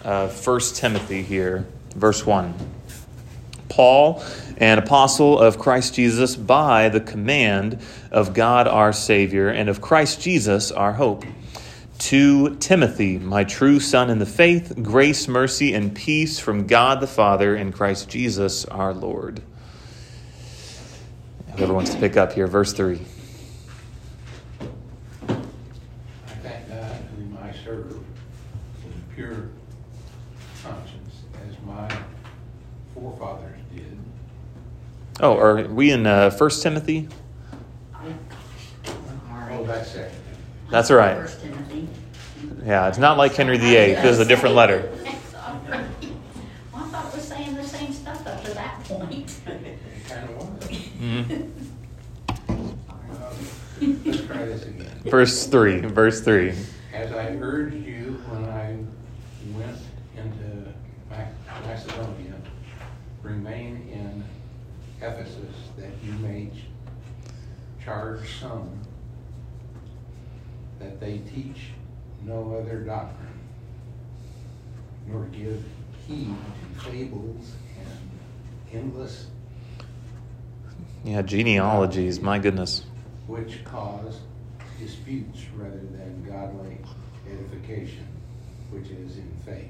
1 Timothy here, verse 1. Paul, an apostle of Christ Jesus by the command of God our Savior and of Christ Jesus our hope. To Timothy, my true son in the faith, grace, mercy, and peace from God the Father and Christ Jesus our Lord. Whoever wants to pick up here, verse 3. I thank God whom I serve with a pure conscience, as my forefathers did. Oh, are we in 1 Timothy? Oh, that's second. That's all right. First Timothy. Yeah, it's not like Henry VIII. This is a different letter. Well, I thought it was saying the same stuff up to that point. It kind of was. Mm-hmm. Let's try this again. Verse 3. As I urged you when I went into Macedonia, remain in Ephesus, that you may charge some that they teach no other doctrine, nor give heed to fables and endless, Yeah, genealogies, my goodness. which cause disputes rather than godly edification, which is in faith.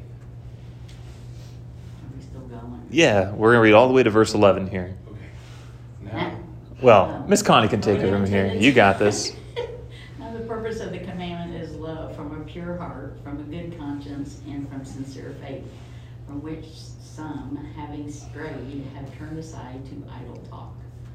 Are we still going? Yeah, we're going to read all the way to verse 11 here. Okay. Now, Well, Miss Connie can take it from here. You got this. Now the purpose of the commandment is love from a pure heart, from a good conscience, and from sincere faith, from which some, having strayed, have turned aside to idle talk.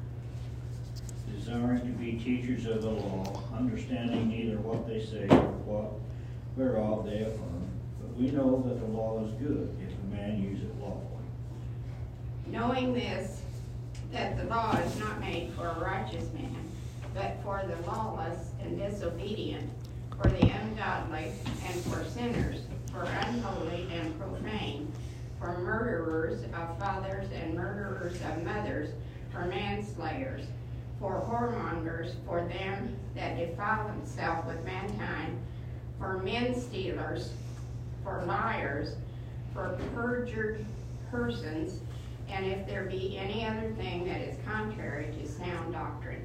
Desiring to be teachers of the law, understanding neither what they say nor what whereof they affirm. But we know that the law is good if a man use it lawfully. Knowing this, that the law is not made for a righteous man, but for the lawless and disobedient, for the ungodly and for sinners, for unholy and profane, for murderers of fathers and murderers of mothers, for manslayers, for whoremongers, for them that defile themselves with mankind, for men stealers, for liars, for perjured persons, and if there be any other thing that is contrary to sound doctrine.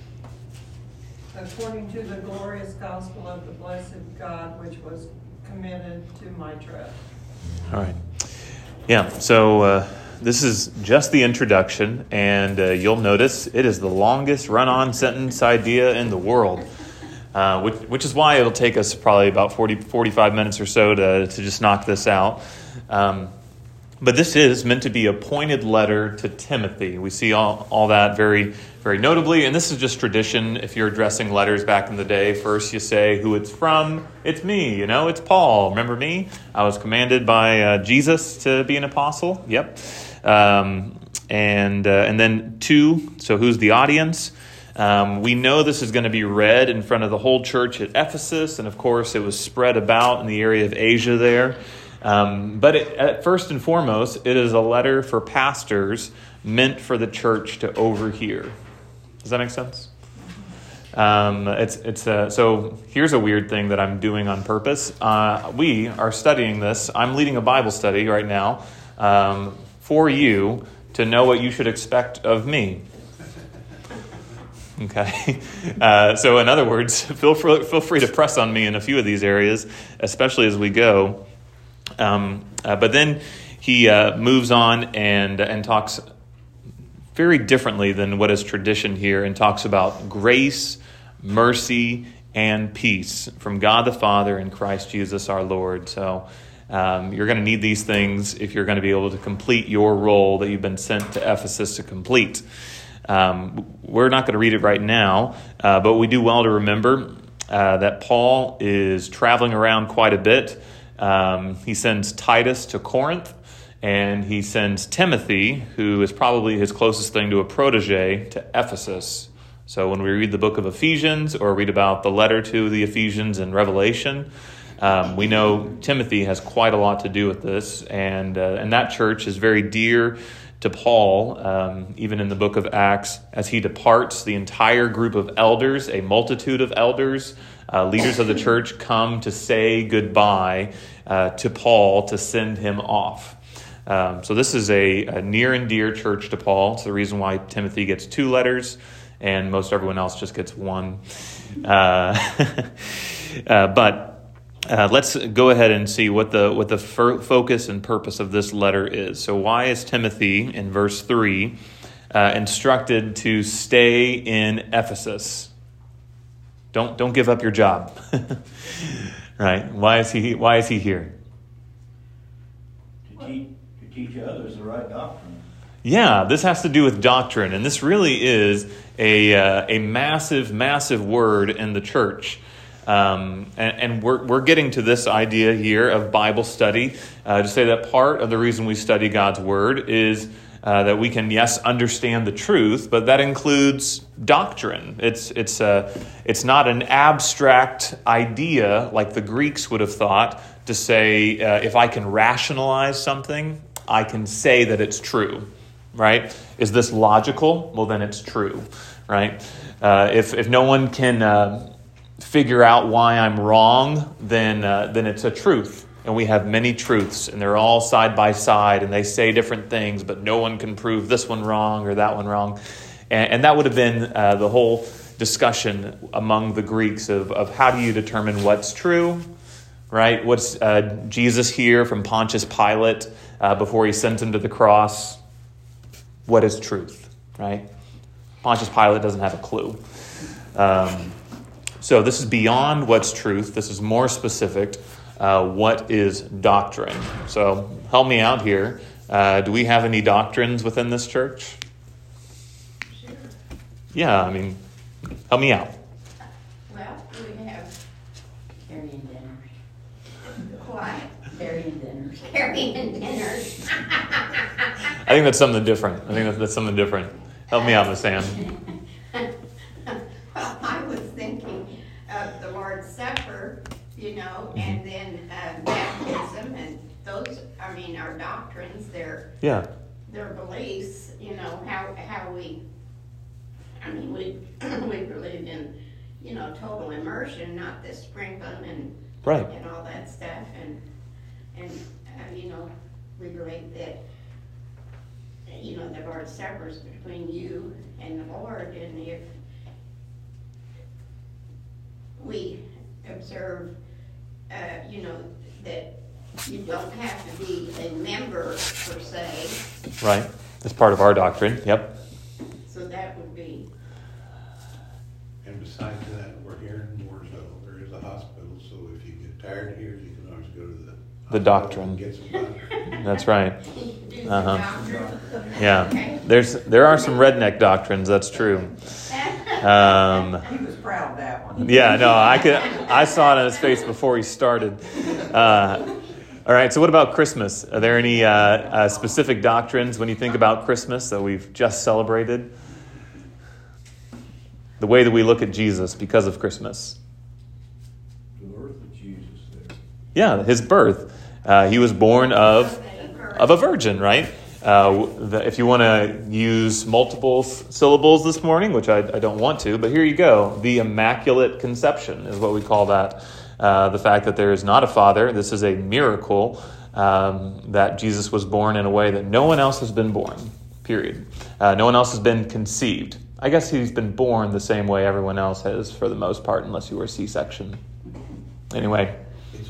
According to the glorious gospel of the blessed God, which was committed to my trust. All right. Yeah, so this is just the introduction, and you'll notice it is the longest run-on sentence idea in the world, which is why it'll take us probably about 45 minutes or so to just knock this out. But this is meant to be a pointed letter to Timothy. We see all that very, very notably, and this is just tradition. If you're addressing letters back in the day, first you say who it's from. It's me, it's Paul. Remember me? I was commanded by Jesus to be an apostle. Yep. And then two, so who's the audience? We know this is going to be read in front of the whole church at Ephesus, and of course it was spread about in the area of Asia there. But first and foremost, it is a letter for pastors meant for the church to overhear. Does that make sense? So here's a weird thing that I'm doing on purpose. We are studying this. I'm leading a Bible study right now for you to know what you should expect of me. Okay. So in other words, feel free to press on me in a few of these areas, especially as we go. But then he moves on and talks very differently than what is tradition here, and talks about grace, mercy, and peace from God the Father and Christ Jesus our Lord. So you're going to need these things if you're going to be able to complete your role that you've been sent to Ephesus to complete. We're not going to read it right now, but we do well to remember that Paul is traveling around quite a bit. He sends Titus to Corinth, and he sends Timothy, who is probably his closest thing to a protege, to Ephesus. So when we read the book of Ephesians or read about the letter to the Ephesians in Revelation, we know Timothy has quite a lot to do with this, and that church is very dear to Paul, even in the book of Acts. As he departs, the entire group of elders, a multitude of elders, leaders of the church come to say goodbye to Paul to send him off. So this is a near and dear church to Paul. It's the reason why Timothy gets 2 letters and most everyone else just gets 1. But let's go ahead and see what the focus and purpose of this letter is. So why is Timothy, in verse 3, instructed to stay in Ephesus? Don't give up your job. Right? Why is he here? To teach others the right doctrine. Yeah, this has to do with doctrine, and this really is a massive, massive word in the church. And we're getting to this idea here of Bible study to say that part of the reason we study God's Word is that we can, yes, understand the truth, but that includes doctrine. It's not an abstract idea like the Greeks would have thought to say, if I can rationalize something, I can say that it's true, right? Is this logical? Well, then it's true, right? If no one can figure out why I'm wrong, then it's a truth. And we have many truths, and they're all side by side, and they say different things, but no one can prove this one wrong or that one wrong. And that would have been the whole discussion among the Greeks of how do you determine what's true, right? What's Jesus hear from Pontius Pilate before he sent him to the cross? What is truth, right? Pontius Pilate doesn't have a clue. So this is beyond what's truth. This is more specific. What is doctrine? So help me out here. Do we have any doctrines within this church? Sure. Yeah, I mean, help me out. Well, we have Carrying dinners. what? Carrying dinners. Carrying dinners. I think that's something different. I think that's something different. Help me out, Miss Ann. Well, I was thinking of the Lord's Supper, and then baptism, and those, our doctrines, their beliefs, how we believe in, total immersion, not the sprinkling Right. and all that stuff, and we believe that, the Lord's Supper is between you and the Lord, and if we observe, that you don't have to be a member per se, Right. That's part of our doctrine. Yep. so that would be, And besides that, we're here in Mooresville. There is a hospital, so if you get tired here, you can always go to the hospital doctrine. and get some doctrine. That's right. do some Uh-huh. doctrine. Yeah. Okay. There are some redneck doctrines. That's true. He was proud of that one. Yeah, no, I saw it on his face before he started. All right, so what about Christmas? Are there any specific doctrines when you think about Christmas that we've just celebrated? The way that we look at Jesus because of Christmas. The birth of Jesus there. Yeah, his birth. He was born of a virgin, right? If you want to use multiple syllables this morning, which I don't want to, but here you go. The Immaculate Conception is what we call that. The fact that there is not a father. This is a miracle that Jesus was born in a way that no one else has been born, period. No one else has been conceived. I guess he's been born the same way everyone else has for the most part, unless you were C-section. Anyway. It's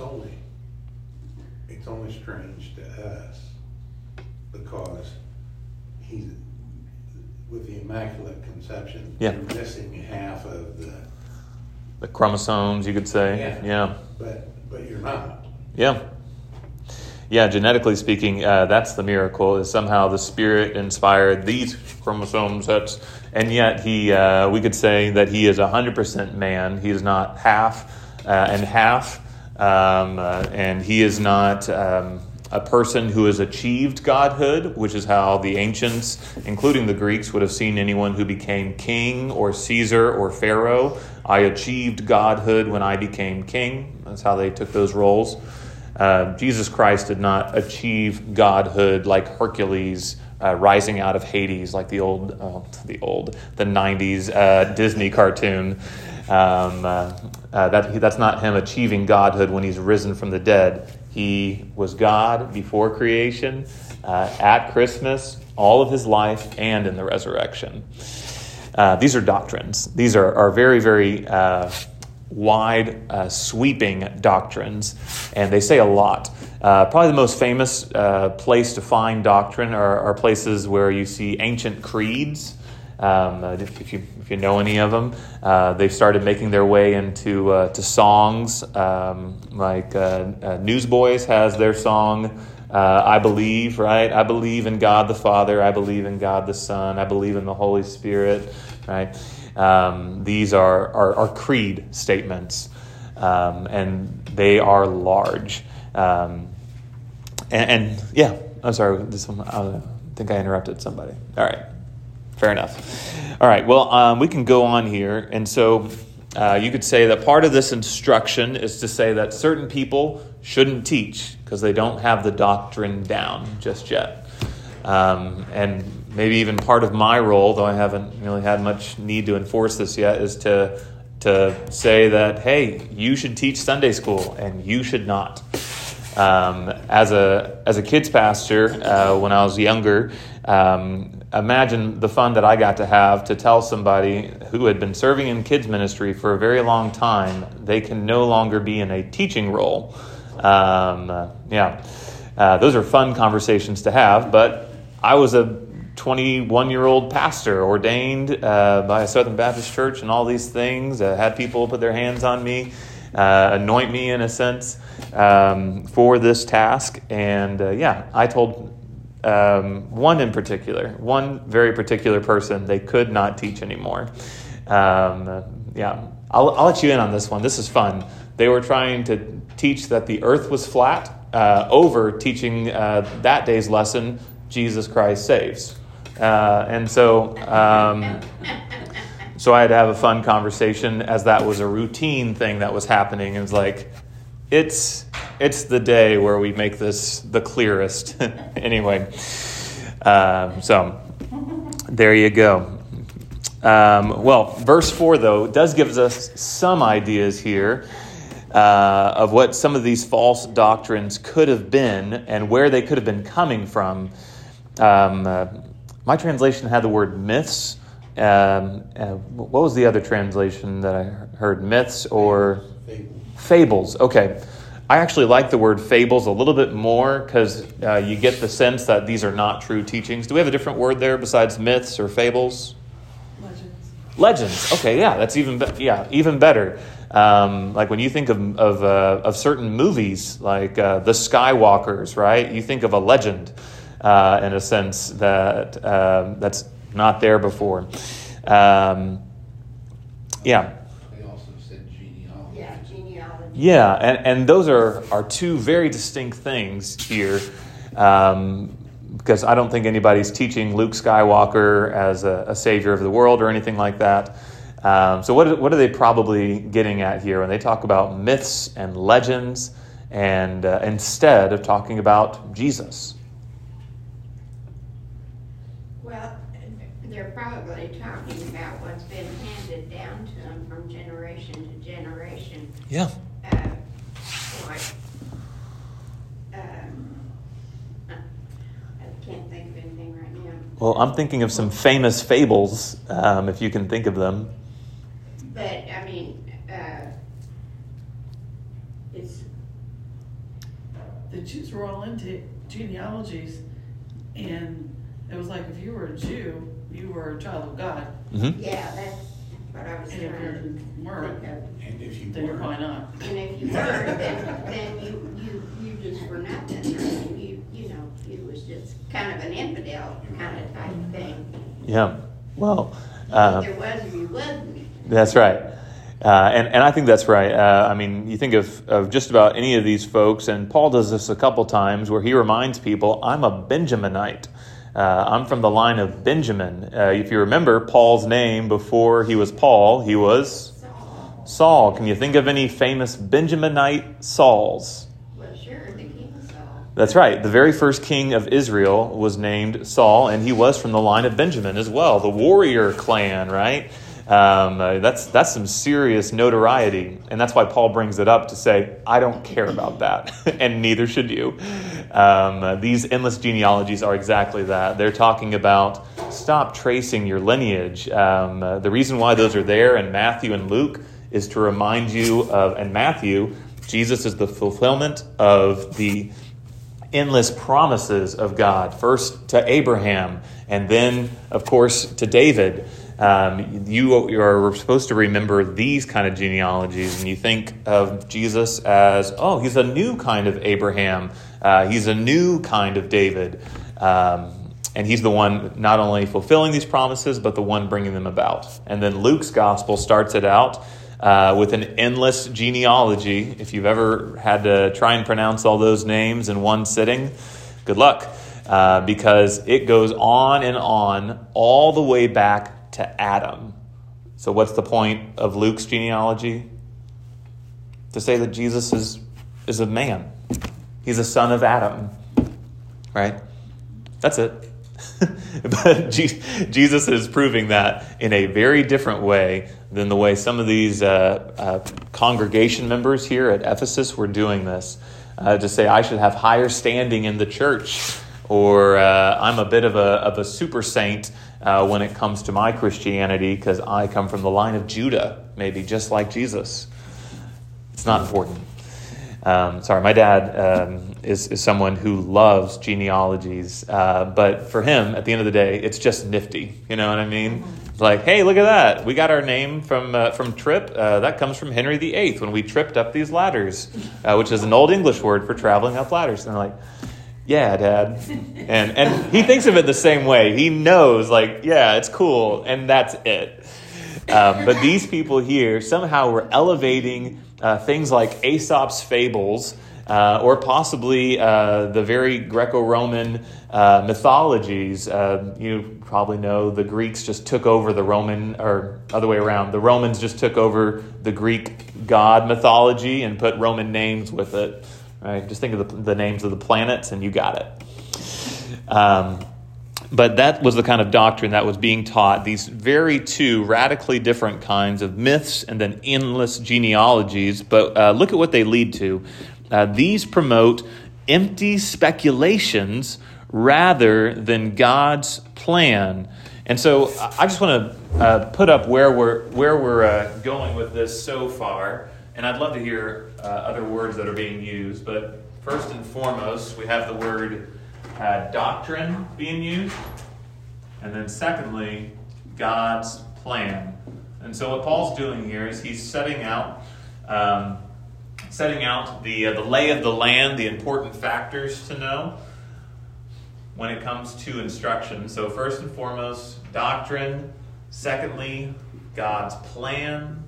only strange to us because he's with the Immaculate Conception. Yeah. You're missing half of The chromosomes, you could say. Yeah. But you're not. Yeah. Yeah, genetically speaking, that's the miracle, is somehow the Spirit inspired these chromosomes. And yet we could say that he is 100% man. He is not half and half. And he is not a person who has achieved godhood, which is how the ancients, including the Greeks, would have seen anyone who became king or Caesar or Pharaoh. I achieved godhood when I became king. That's how they took those roles. Jesus Christ did not achieve godhood like Hercules rising out of Hades, like the 90s Disney cartoon. That's not him achieving godhood when he's risen from the dead. He was God before creation, at Christmas, all of his life, and in the resurrection. These are doctrines. These are very, very wide, sweeping doctrines, and they say a lot. Probably the most famous place to find doctrine are places where you see ancient creeds. If you know any of them, they've started making their way into to songs. Like Newsboys has their song, I believe, right? I believe in God the Father. I believe in God the Son. I believe in the Holy Spirit, right? These are creed statements, and they are large. And yeah, I'm sorry. This one, I think I interrupted somebody. All right, fair enough. All right, well, we can go on here, and so you could say that part of this instruction is to say that certain people shouldn't teach because they don't have the doctrine down just yet. And maybe even part of my role, though I haven't really had much need to enforce this yet, is to say that, hey, you should teach Sunday school and you should not. As a kids pastor, when I was younger, imagine the fun that I got to have to tell somebody who had been serving in kids ministry for a very long time they can no longer be in a teaching role. Those are fun conversations to have, but I was a 21-year-old pastor ordained by a Southern Baptist church and all these things. Had people put their hands on me, anoint me in a sense for this task. And I told one very particular person they could not teach anymore. I'll let you in on this one. This is fun. They were trying to teach that the earth was flat over teaching that day's lesson, Jesus Christ saves. So I had to have a fun conversation as that was a routine thing that was happening. It was like, it's the day where we make this the clearest. Anyway, so there you go. Verse 4, though, does give us some ideas here of what some of these false doctrines could have been and where they could have been coming from. My translation had the word myths. What was the other translation that I heard? Myths or fables? Okay. I actually like the word fables a little bit more because you get the sense that these are not true teachings. Do we have a different word there besides myths or fables? Legends. Okay, yeah, that's even better. Like when you think of certain movies, like the Skywalkers, right? You think of a legend in a sense that that's not there before. They also said genealogy. Yeah, genealogy. Yeah, and those are two very distinct things here, because I don't think anybody's teaching Luke Skywalker as a savior of the world or anything like that. So what are they probably getting at here when they talk about myths and legends and instead of talking about Jesus? Well, they're probably talking about what's been handed down to them from generation to generation. Yeah. I can't think of anything right now. Well, I'm thinking of some famous fables, if you can think of them. But, I mean, it's... The Jews were all into genealogies, and it was like if you were a Jew, you were a child of God. Mm-hmm. Yeah, that's what I was And if trying to you weren't, think of. And if you then you're were, probably not. And if you were, then you just were nothing. I mean, you was just kind of an infidel kind of type thing. Yeah. Well, Either was or you wasn't. that's right. And I think that's right. I mean, you think of just about any of these folks, and Paul does this a couple times where he reminds people, I'm a Benjaminite. I'm from the line of Benjamin. If you remember Paul's name before he was Paul, he was Saul. Can you think of any famous Benjaminite Sauls? Well, sure, the king Saul. That's right. The very first king of Israel was named Saul, and he was from the line of Benjamin as well, the warrior clan, right? That's some serious notoriety. And that's why Paul brings it up to say, I don't care about that, and neither should you. These endless genealogies are exactly that. They're talking about stop tracing your lineage. The reason why those are there in Matthew and Luke is to remind you of, and Matthew, Jesus is the fulfillment of the endless promises of God, first to Abraham, and then, of course, to David. You are supposed to remember these kind of genealogies, and you think of Jesus as, oh, he's a new kind of Abraham. He's a new kind of David. And he's the one not only fulfilling these promises, but the one bringing them about. And then Luke's gospel starts it out with an endless genealogy. If you've ever had to try and pronounce all those names in one sitting, good luck. Because it goes on and on all the way back to Adam. So what's the point of Luke's genealogy? To say that Jesus is a man. He's a son of Adam. Right? That's it. But Jesus is proving that in a very different way than the way some of these congregation members here at Ephesus were doing this. To say I should have higher standing in the church, or I'm a bit of a super saint when it comes to my Christianity because I come from the line of Judah, maybe just like Jesus. It's not important. Sorry, my dad is someone who loves genealogies, but for him, at the end of the day, it's just nifty. You know what I mean? It's like, hey, look at that. We got our name from trip. That comes from Henry VIII when we tripped up these ladders, which is an old English word for traveling up ladders. And they're like, yeah, Dad. And he thinks of it the same way. He knows, like, yeah, it's cool, and that's it. But these people here somehow were elevating things like Aesop's fables, or possibly the very Greco-Roman mythologies. You probably know the Greeks just took over the Roman, or other way around. The Romans just took over the Greek god mythology and put Roman names with it. Right? Just think of the names of the planets and you got it. But that was the kind of doctrine that was being taught. These very two radically different kinds of myths and then endless genealogies. But look at what they lead to. These promote empty speculations rather than God's plan. And so I just want to put up where we're going with this so far. And I'd love to hear other words that are being used. But first and foremost, we have the word doctrine being used. And then secondly, God's plan. And so what Paul's doing here is he's setting out the lay of the land, the important factors to know when it comes to instruction. So first and foremost, doctrine. Secondly, God's plan.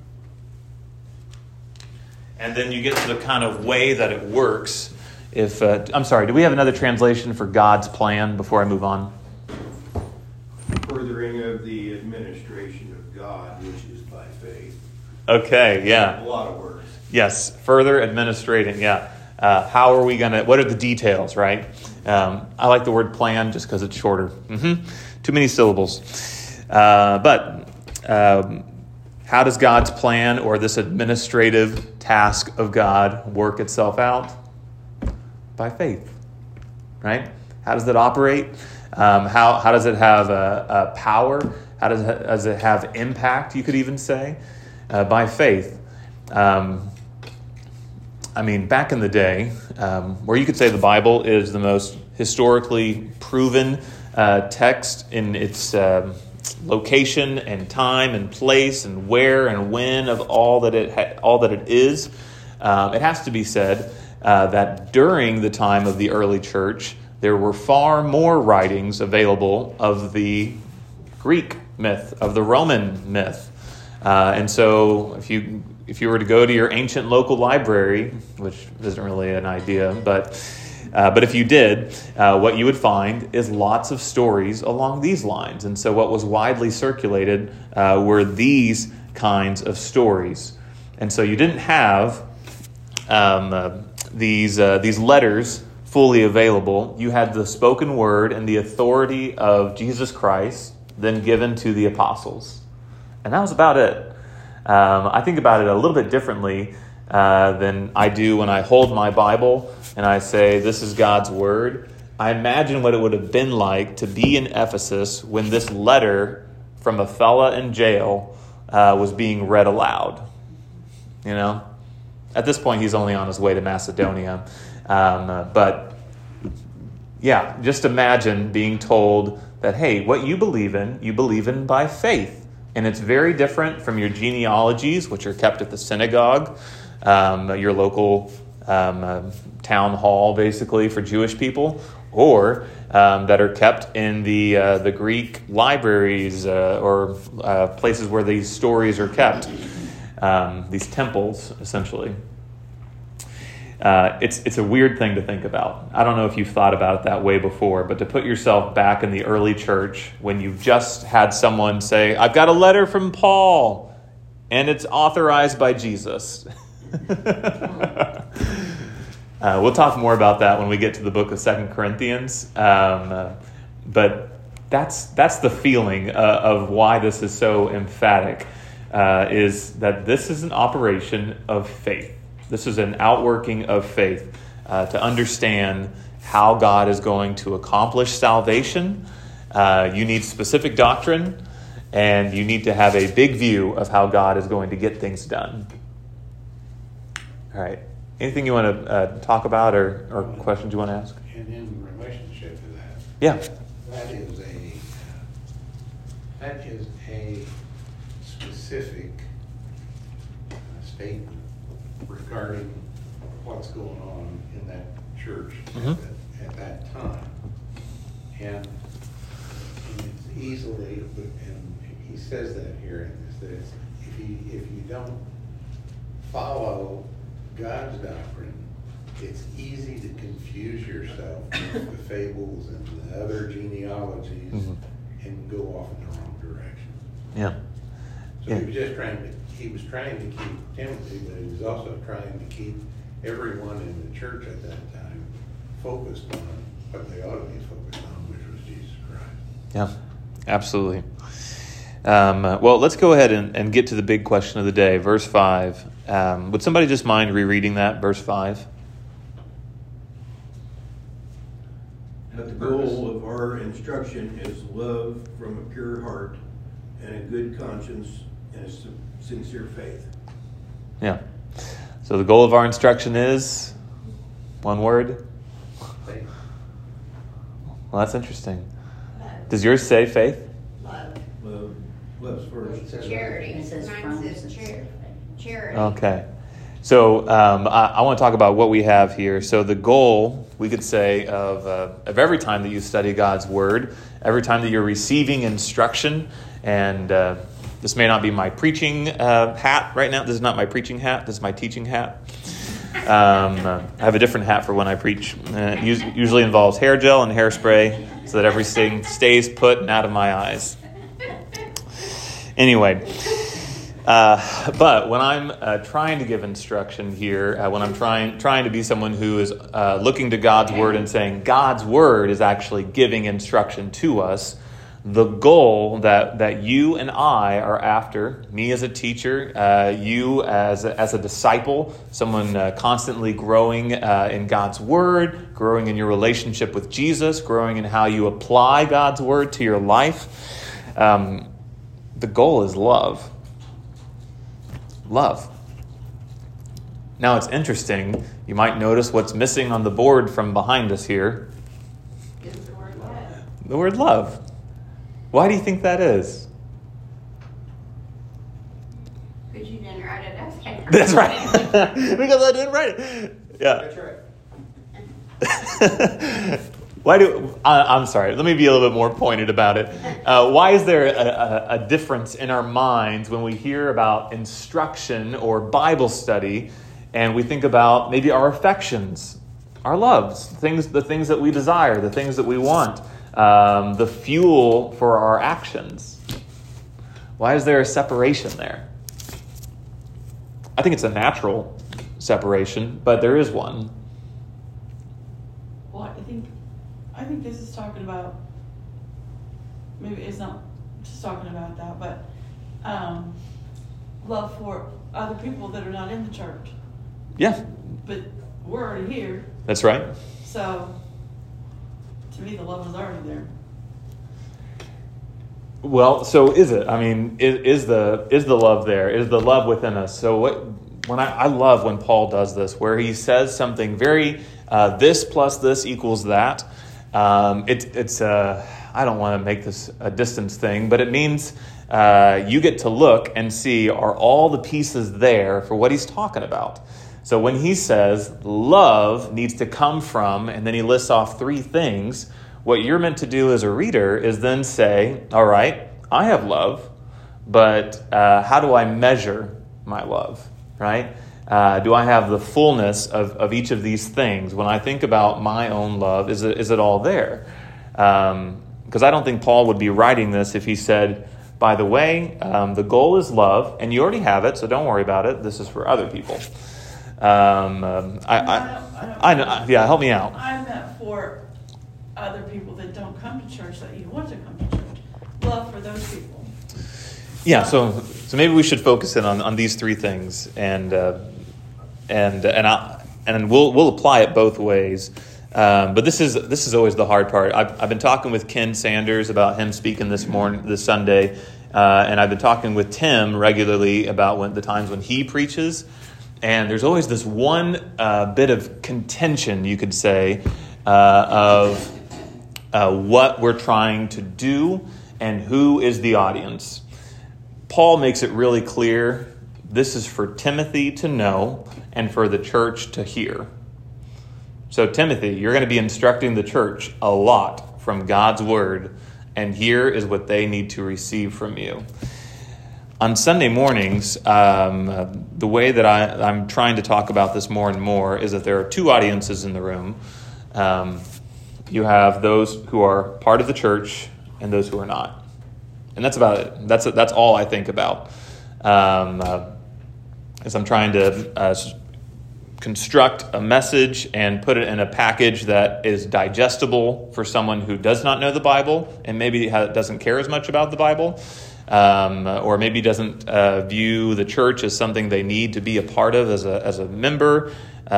And then you get to the kind of way that it works. I'm sorry, do we have another translation for God's plan before I move on? Furthering of the administration of God, which is by faith. Okay, yeah. A lot of words. Yes, further administrating, yeah. How are we going to, what are the details, right? I like the word plan just because it's shorter. Too many syllables. But how does God's plan or this administrative task of God work itself out? By faith, right? How does that operate? How does it have a power? How does it have impact, you could even say? By faith. Back in the day, where you could say the Bible is the most historically proven text in its location and time and place and where and when of all that it is, it has to be said that during the time of the early church, there were far more writings available of the Greek myth, of the Roman myth. And so if you were to go to your ancient local library, which isn't really an idea, but if you did, what you would find is lots of stories along these lines. And so what was widely circulated were these kinds of stories. And so you didn't have these letters fully available. You had the spoken word and the authority of Jesus Christ then given to the apostles. And that was about it. I think about it a little bit differently than I do when I hold my Bible and I say, this is God's word. I imagine what it would have been like to be in Ephesus when this letter from a fella in jail was being read aloud. You know? At this point, he's only on his way to Macedonia. But yeah, just imagine being told that, hey, what you believe in by faith. And it's very different from your genealogies, which are kept at the synagogue, your local town hall, basically, for Jewish people, or that are kept in the Greek libraries or places where these stories are kept, these temples, essentially. It's a weird thing to think about. I don't know if you've thought about it that way before, but to put yourself back in the early church when you've just had someone say, I've got a letter from Paul, and it's authorized by Jesus. We'll talk more about that when we get to the book of 2 Corinthians. But that's the feeling of why this is so emphatic, is that this is an operation of faith. This is an outworking of faith to understand how God is going to accomplish salvation. You need specific doctrine, and you need to have a big view of how God is going to get things done. All right. Anything you want to talk about or questions you want to ask? And in relationship to that, Yeah. that is a specific statement regarding what's going on in that church at that time. And it's easily, and he says that here in this, that if you don't follow God's doctrine, it's easy to confuse yourself with the fables and the other genealogies and go off in the wrong direction. Yeah. So he was trying to keep Timothy, but he was also trying to keep everyone in the church at that time focused on what they ought to be focused on, which was Jesus Christ. Yeah, absolutely. Well, let's go ahead and get to the big question of the day, verse 5. Would somebody just mind rereading that, verse 5? But the goal of our instruction is love from a pure heart and a good conscience and a sincere faith. Yeah. So the goal of our instruction is one word? Faith. Well, that's interesting. Does yours say faith? Love. Love's first. Charity. It says Mine from says sincere charity. Okay. So I want to talk about what we have here. So the goal, we could say, of every time that you study God's Word, every time that you're receiving instruction, and this may not be my preaching hat right now. This is not my preaching hat. This is my teaching hat. I have a different hat for when I preach. It usually involves hair gel and hairspray so that everything stays put and out of my eyes. Anyway, but when I'm trying to give instruction here, when I'm trying to be someone who is looking to God's Word and saying God's Word is actually giving instruction to us, the goal that you and I are after, me as a teacher, you as a disciple, someone constantly growing in God's Word, growing in your relationship with Jesus, growing in how you apply God's Word to your life, the goal is love. Love. Now it's interesting. You might notice what's missing on the board from behind us here. Is the word love. The word love. Why do you think that is? Because you didn't write it up there. That's right. Because I didn't write it. Yeah. That's right. I'm sorry. Let me be a little bit more pointed about it. Why is there a difference in our minds when we hear about instruction or Bible study, and we think about maybe our affections, our loves, the things that we desire, the things that we want, the fuel for our actions? Why is there a separation there? I think it's a natural separation, but there is one. Well, I think this is talking about, maybe it's not just talking about that, but love for other people that are not in the church. Yeah, But we're already here, that's right. so to me, the love is already there. Well, so is it? I mean, is the love there? Is the love within us? So when I love when Paul does this, where he says something very this plus this equals that. It's I don't want to make this a distance thing, but it means you get to look and see, are all the pieces there for what he's talking about. So when he says love needs to come from, and then he lists off 3 things, what you're meant to do as a reader is then say, all right, I have love, but how do I measure my love, right? Do I have the fullness of each of these things? When I think about my own love, is it all there? Because I don't think Paul would be writing this if he said, by the way, the goal is love, and you already have it, so don't worry about it. This is for other people. Help me out. I meant for other people that don't come to church that you want to come to church. Love for those people. Yeah, so maybe we should focus in on these 3 things, and we'll apply it both ways. But this is always the hard part. I've been talking with Ken Sanders about him speaking this Sunday, and I've been talking with Tim regularly about the times when he preaches. And there's always this one bit of contention, you could say, of what we're trying to do and who is the audience. Paul makes it really clear this is for Timothy to know and for the church to hear. So Timothy, you're going to be instructing the church a lot from God's word, and here is what they need to receive from you. On Sunday mornings, the way that I'm trying to talk about this more and more is that there are 2 audiences in the room. You have those who are part of the church and those who are not. And that's about it. That's all I think about. As I'm trying to construct a message and put it in a package that is digestible for someone who does not know the Bible and maybe doesn't care as much about the Bible, or maybe doesn't view the church as something they need to be a part of as a member.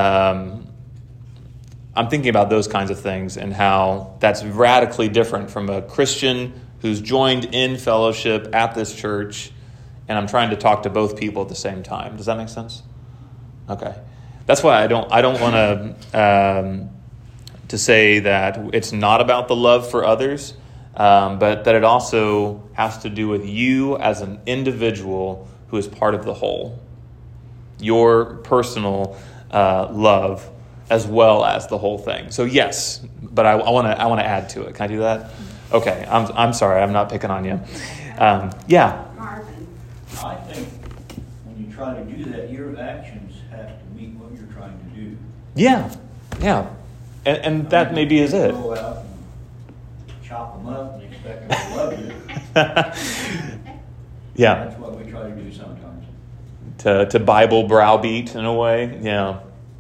I'm thinking about those kinds of things and how that's radically different from a Christian who's joined in fellowship at this church, and I'm trying to talk to both people at the same time. Does that make sense? Okay. That's why I don't want to say that it's not about the love for others, but that it also has to do with you as an individual who is part of the whole. Your personal love as well as the whole thing. So yes, but I want to add to it. Can I do that? Okay. I'm sorry. I'm not picking on you. Yeah. Marvin. I think when you try to do that, your actions have to meet what you're trying to do. Yeah. And that maybe is it. Go out and chop them up and expect them to love you. Yeah. That's what we try to do sometimes. To Bible browbeat in a way. Yeah.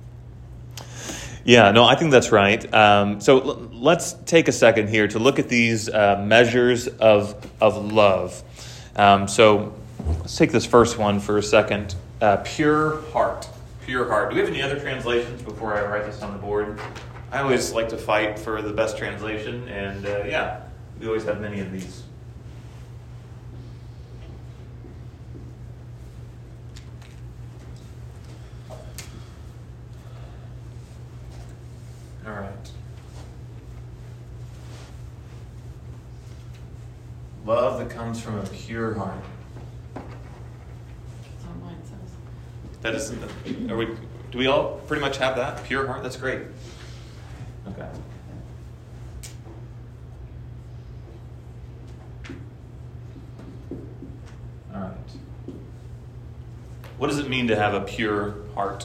Yeah, no, I think that's right. So let's take a second here to look at these measures of love. So let's take this first one for a second. Pure heart. Pure heart. Do we have any other translations before I write this on the board? I always like to fight for the best translation, and we always have many of these. All right. Love that comes from a pure heart. That's what mine says. That isn't. Do we all pretty much have that? Pure heart. That's great. Okay. All right. What does it mean to have a pure heart?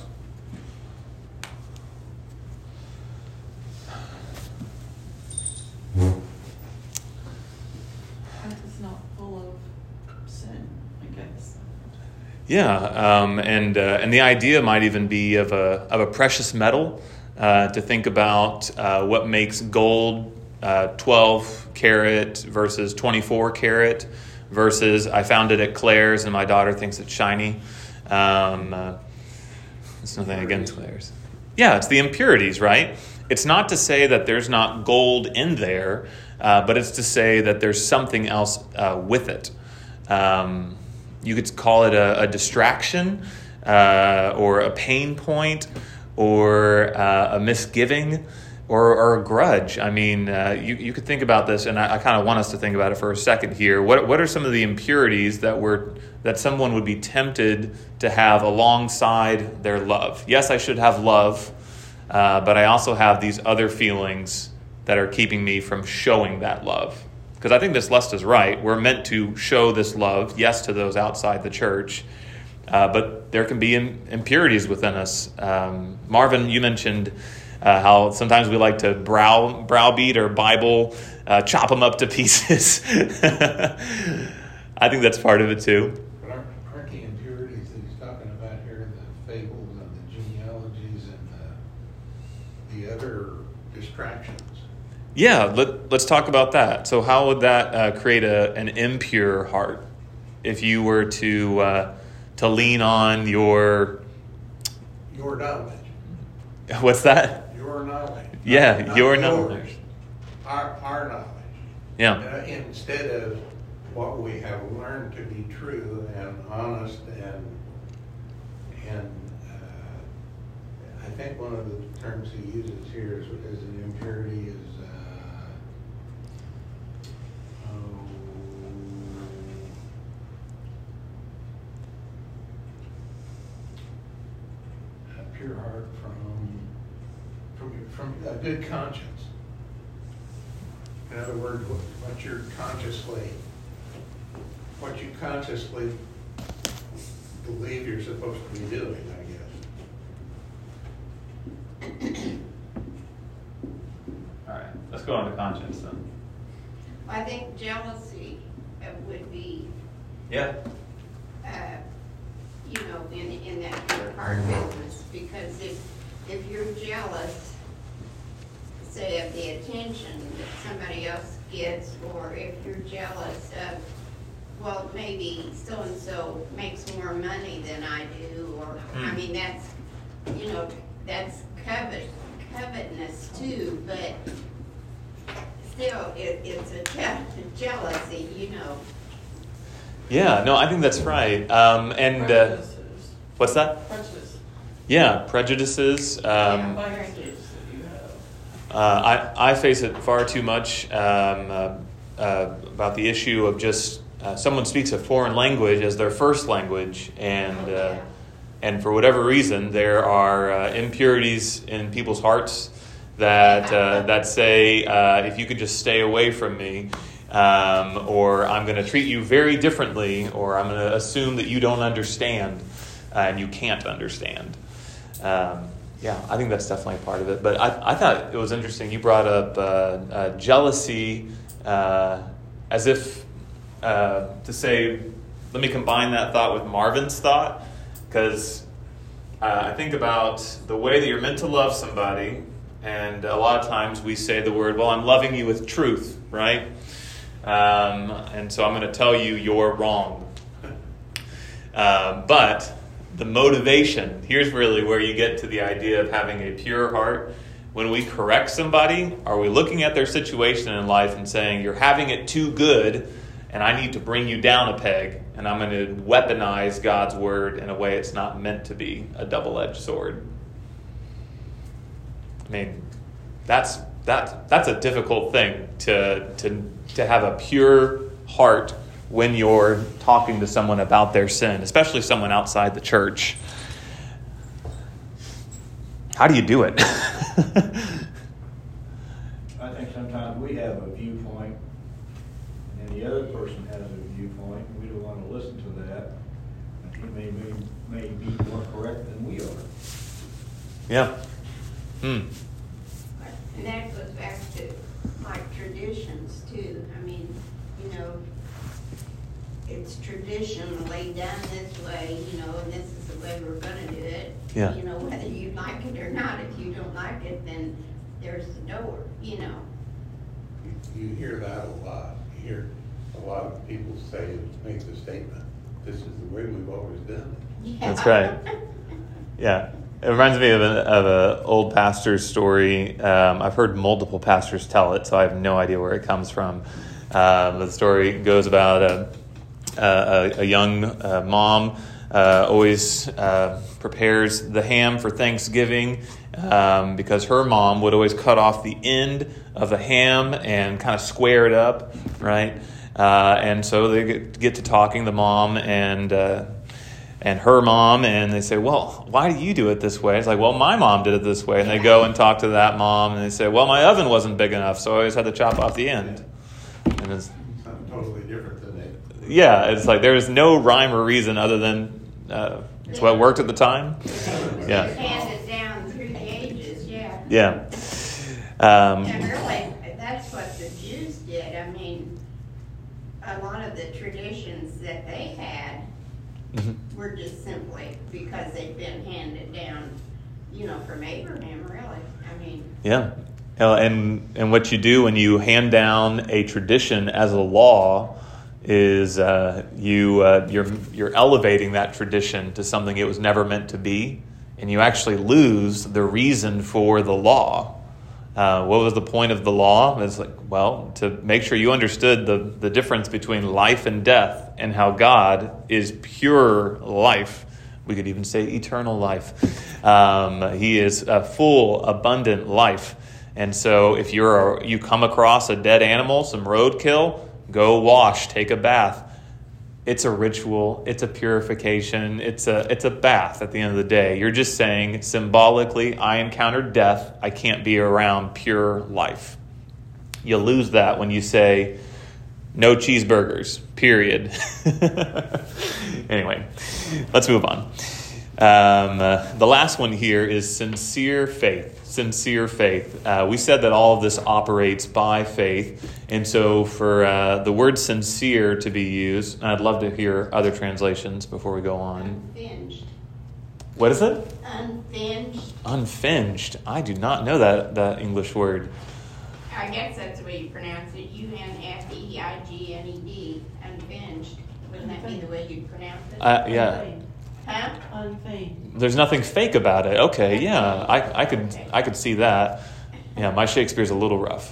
It's not full of sin, I guess. Yeah, and the idea might even be of a precious metal. To think about what makes gold 12 karat versus 24 karat, versus I found it at Claire's and my daughter thinks it's shiny. It's nothing against Claire's. Yeah, it's the impurities, right? It's not to say that there's not gold in there, but it's to say that there's something else with it. You could call it a distraction or a pain point or a misgiving or a grudge. I mean, you could think about this, and I kind of want us to think about it for a second here. What are some of the impurities that someone would be tempted to have alongside their love? Yes, I should have love, but I also have these other feelings that are keeping me from showing that love. Because I think this lust is right. We're meant to show this love, yes, to those outside the church, but there can be impurities within us. Marvin, you mentioned how sometimes we like to browbeat or Bible, chop them up to pieces. I think that's part of it too. But aren't the impurities that he's talking about here, the fables and the genealogies and the other distractions? Yeah, let's talk about that. So how would that create an impure heart if you were to lean on your knowledge. What's that? Your knowledge. Yeah, not your yours. knowledge. Our knowledge. Yeah. Instead of what we have learned to be true and honest and I think one of the terms he uses here is an impurity is a pure heart from a good conscience. In other words, what you consciously believe you're supposed to be doing, I guess. All right, let's go on to conscience then. I think jealousy would be, Yeah. in that pure heart business, because if you're jealous, say, of the attention that somebody else gets, or if you're jealous of, well, maybe so-and-so makes more money than I do, or, I mean, that's covetousness too, but still, it's a jealousy, Yeah, no, I think that's right. Prejudices. What's that? Prejudice. Yeah, prejudices. Biases that you have. I face it far too much about the issue of just someone speaks a foreign language as their first language, and for whatever reason, there are impurities in people's hearts that say, if you could just stay away from me, or I'm going to treat you very differently, or I'm going to assume that you don't understand, and you can't understand. Yeah, I think that's definitely a part of it. But I thought it was interesting. You brought up jealousy as if to say, let me combine that thought with Marvin's thought, because I think about the way that you're meant to love somebody, and a lot of times we say the word, well, I'm loving you with truth, right? And so I'm going to tell you you're wrong. But the motivation, here's really where you get to the idea of having a pure heart. When we correct somebody, are we looking at their situation in life and saying, you're having it too good, and I need to bring you down a peg, and I'm going to weaponize God's word in a way it's not meant to be, a double-edged sword? I mean, that's a difficult thing to have a pure heart when you're talking to someone about their sin, especially someone outside the church. How do you do it? I think sometimes we have a viewpoint and the other person has a viewpoint. We don't want to listen to that. And he may be more correct than we are. Yeah. And that goes back to like traditions too. I mean, it's traditionally done this way, and this is the way we're gonna do it. Yeah. Whether you like it or not. If you don't like it, then there's the door, You hear that a lot. You hear a a lot of people say, make the statement, this is the way we've always done it. That's right. Yeah. It reminds me of an old pastor's story. I've heard multiple pastors tell it, so I have no idea where it comes from. The story goes about a young mom always prepares the ham for Thanksgiving because her mom would always cut off the end of the ham and kind of square it up, right? And so they get to talking, the mom and her mom, and they say, well, why do you do it this way? It's like, well, my mom did it this way. And they go and talk to that mom, and they say, well, my oven wasn't big enough, so I always had to chop off the end. And it's Something totally different than it. yeah, it's like there's no rhyme or reason other than it's what worked at the time. Yeah. It's handed down through the ages, yeah. Yeah. And really, that's what the Jews did. I mean, a lot of the traditions that they had were just simply because they'd been handed down, from Abraham, really. I mean. Yeah. And what you do when you hand down a tradition as a law is you're elevating that tradition to something it was never meant to be, and you actually lose the reason for the law. What was the point of the law? It's like, well, to make sure you understood the difference between life and death, and how God is pure life. We could even say eternal life. He is a full, abundant life. And so if you come across a dead animal, some roadkill, go wash, take a bath. It's a ritual. It's a purification. It's a bath at the end of the day. You're just saying, symbolically, I encountered death. I can't be around pure life. You lose that when you say, no cheeseburgers, period. Anyway, let's move on. The last one here is sincere faith. Sincere faith. We said that all of this operates by faith. And so for the word sincere to be used, and I'd love to hear other translations before we go on. Unfinged. What is it? Unfinged. Unfinged. I do not know that English word. I guess that's the way you pronounce it. Unfeigned. Unfinged. Wouldn't that be the way you'd pronounce it? Yeah. Huh? Unfeigned. There's nothing fake about it. Okay, yeah, I could see that. Yeah, my Shakespeare's a little rough.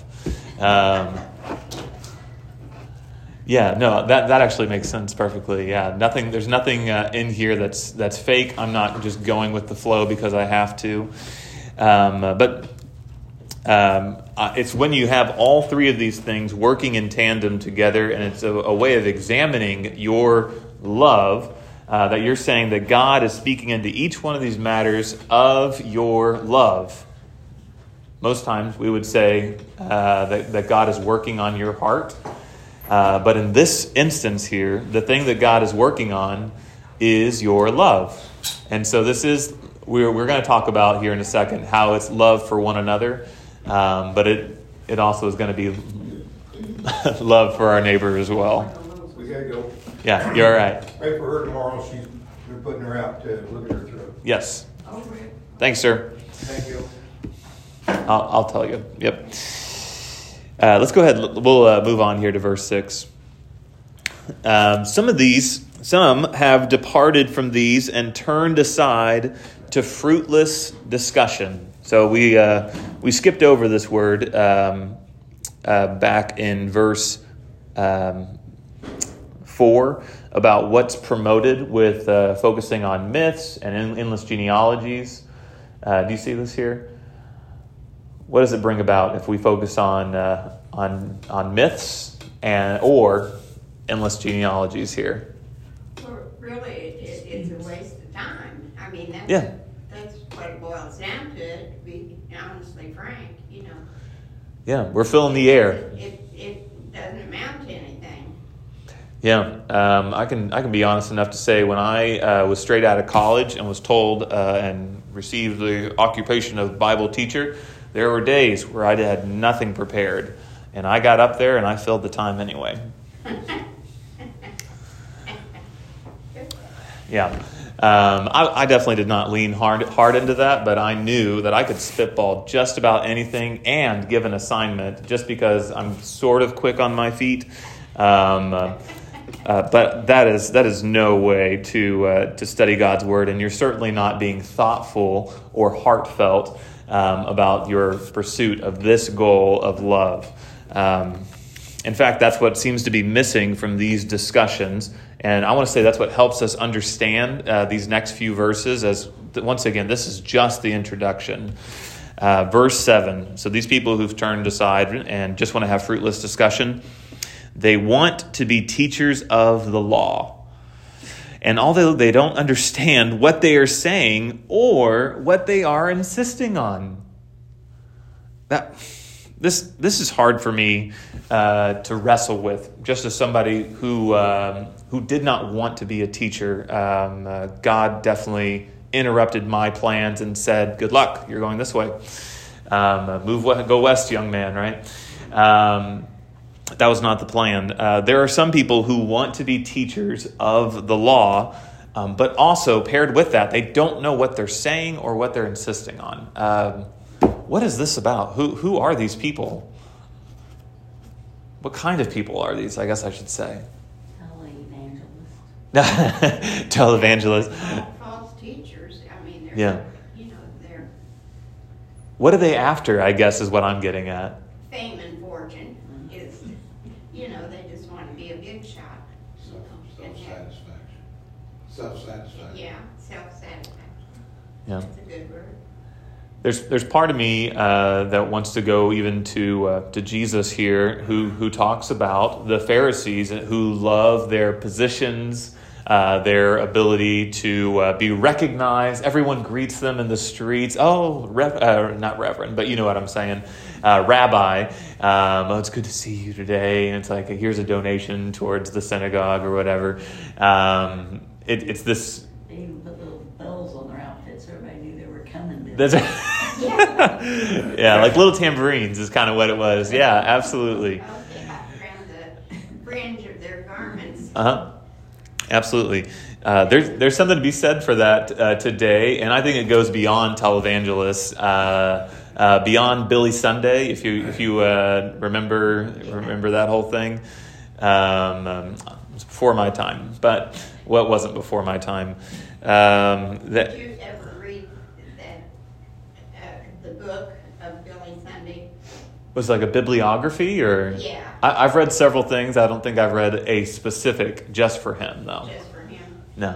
Yeah, no, that actually makes sense perfectly. Yeah, there's nothing in here that's fake. I'm not just going with the flow because I have to. But it's when you have all three of these things working in tandem together, and it's a way of examining your love. That you're saying that God is speaking into each one of these matters of your love. Most times we would say that God is working on your heart. But in this instance here, the thing that God is working on is your love. And so we're going to talk about here in a second how it's love for one another. But it also is going to be love for our neighbor as well. We gotta go. Yeah, you're all right. Wait for her tomorrow. They're putting her out to look at her throat. Yes. Thanks, sir. Thank you. I'll tell you. Yep. Let's go ahead. We'll move on here to verse 6. Some have departed from these and turned aside to fruitless discussion. So we skipped over this word back in verse 4 about what's promoted with focusing on myths and endless genealogies. Do you see this here? What does it bring about if we focus on myths or endless genealogies here? Well, really, it's a waste of time. I mean, that's what it boils down to be honestly frank, Yeah, we're filling the air. It doesn't amount to anything. Yeah, I can be honest enough to say when I was straight out of college and was told and received the occupation of Bible teacher, there were days where I had nothing prepared, and I got up there and I filled the time anyway. Yeah, I definitely did not lean hard into that, but I knew that I could spitball just about anything and give an assignment just because I'm sort of quick on my feet. But that is no way to study God's Word, and you're certainly not being thoughtful or heartfelt about your pursuit of this goal of love. In fact, that's what seems to be missing from these discussions, and I want to say that's what helps us understand these next few verses, as once again, this is just the introduction. Verse 7, so these people who've turned aside and just want to have fruitless discussion, they want to be teachers of the law. And although they don't understand what they are saying or what they are insisting on. This is hard for me to wrestle with, just as somebody who did not want to be a teacher. God definitely interrupted my plans and said, "Good luck, you're going this way. Go west, young man," right? That was not the plan. There are some people who want to be teachers of the law, but also paired with that, they don't know what they're saying or what they're insisting on. What is this about? Who are these people? What kind of people are these, I guess I should say? Televangelists. False teachers, I mean, they're, Yeah. They're What are they after, I guess, is what I'm getting at. fame and fortune is, they just want to be a big shot. Self-satisfaction. Self-satisfaction. Yeah, self-satisfaction. Yeah. That's a good word. There's part of me that wants to go even to Jesus here, who talks about the Pharisees who love their positions, their ability to be recognized. Everyone greets them in the streets. Oh, not reverend, but you know what I'm saying. Rabbi, it's good to see you today. And it's like, here's a donation towards the synagogue or whatever. It's this. They even put little bells on their outfits so everybody knew they were coming. That's yeah, like little tambourines is kind of what it was. Yeah, absolutely. Around the fringe of their garments. Absolutely. There's something to be said for that today, and I think it goes beyond televangelists, beyond Billy Sunday. If you remember that whole thing, it was before my time. But what wasn't before my time? Did you ever read the book of Billy Sunday? Was it like a bibliography, or? Yeah. I've read several things. I don't think I've read a specific just for him, though. Just for him. No.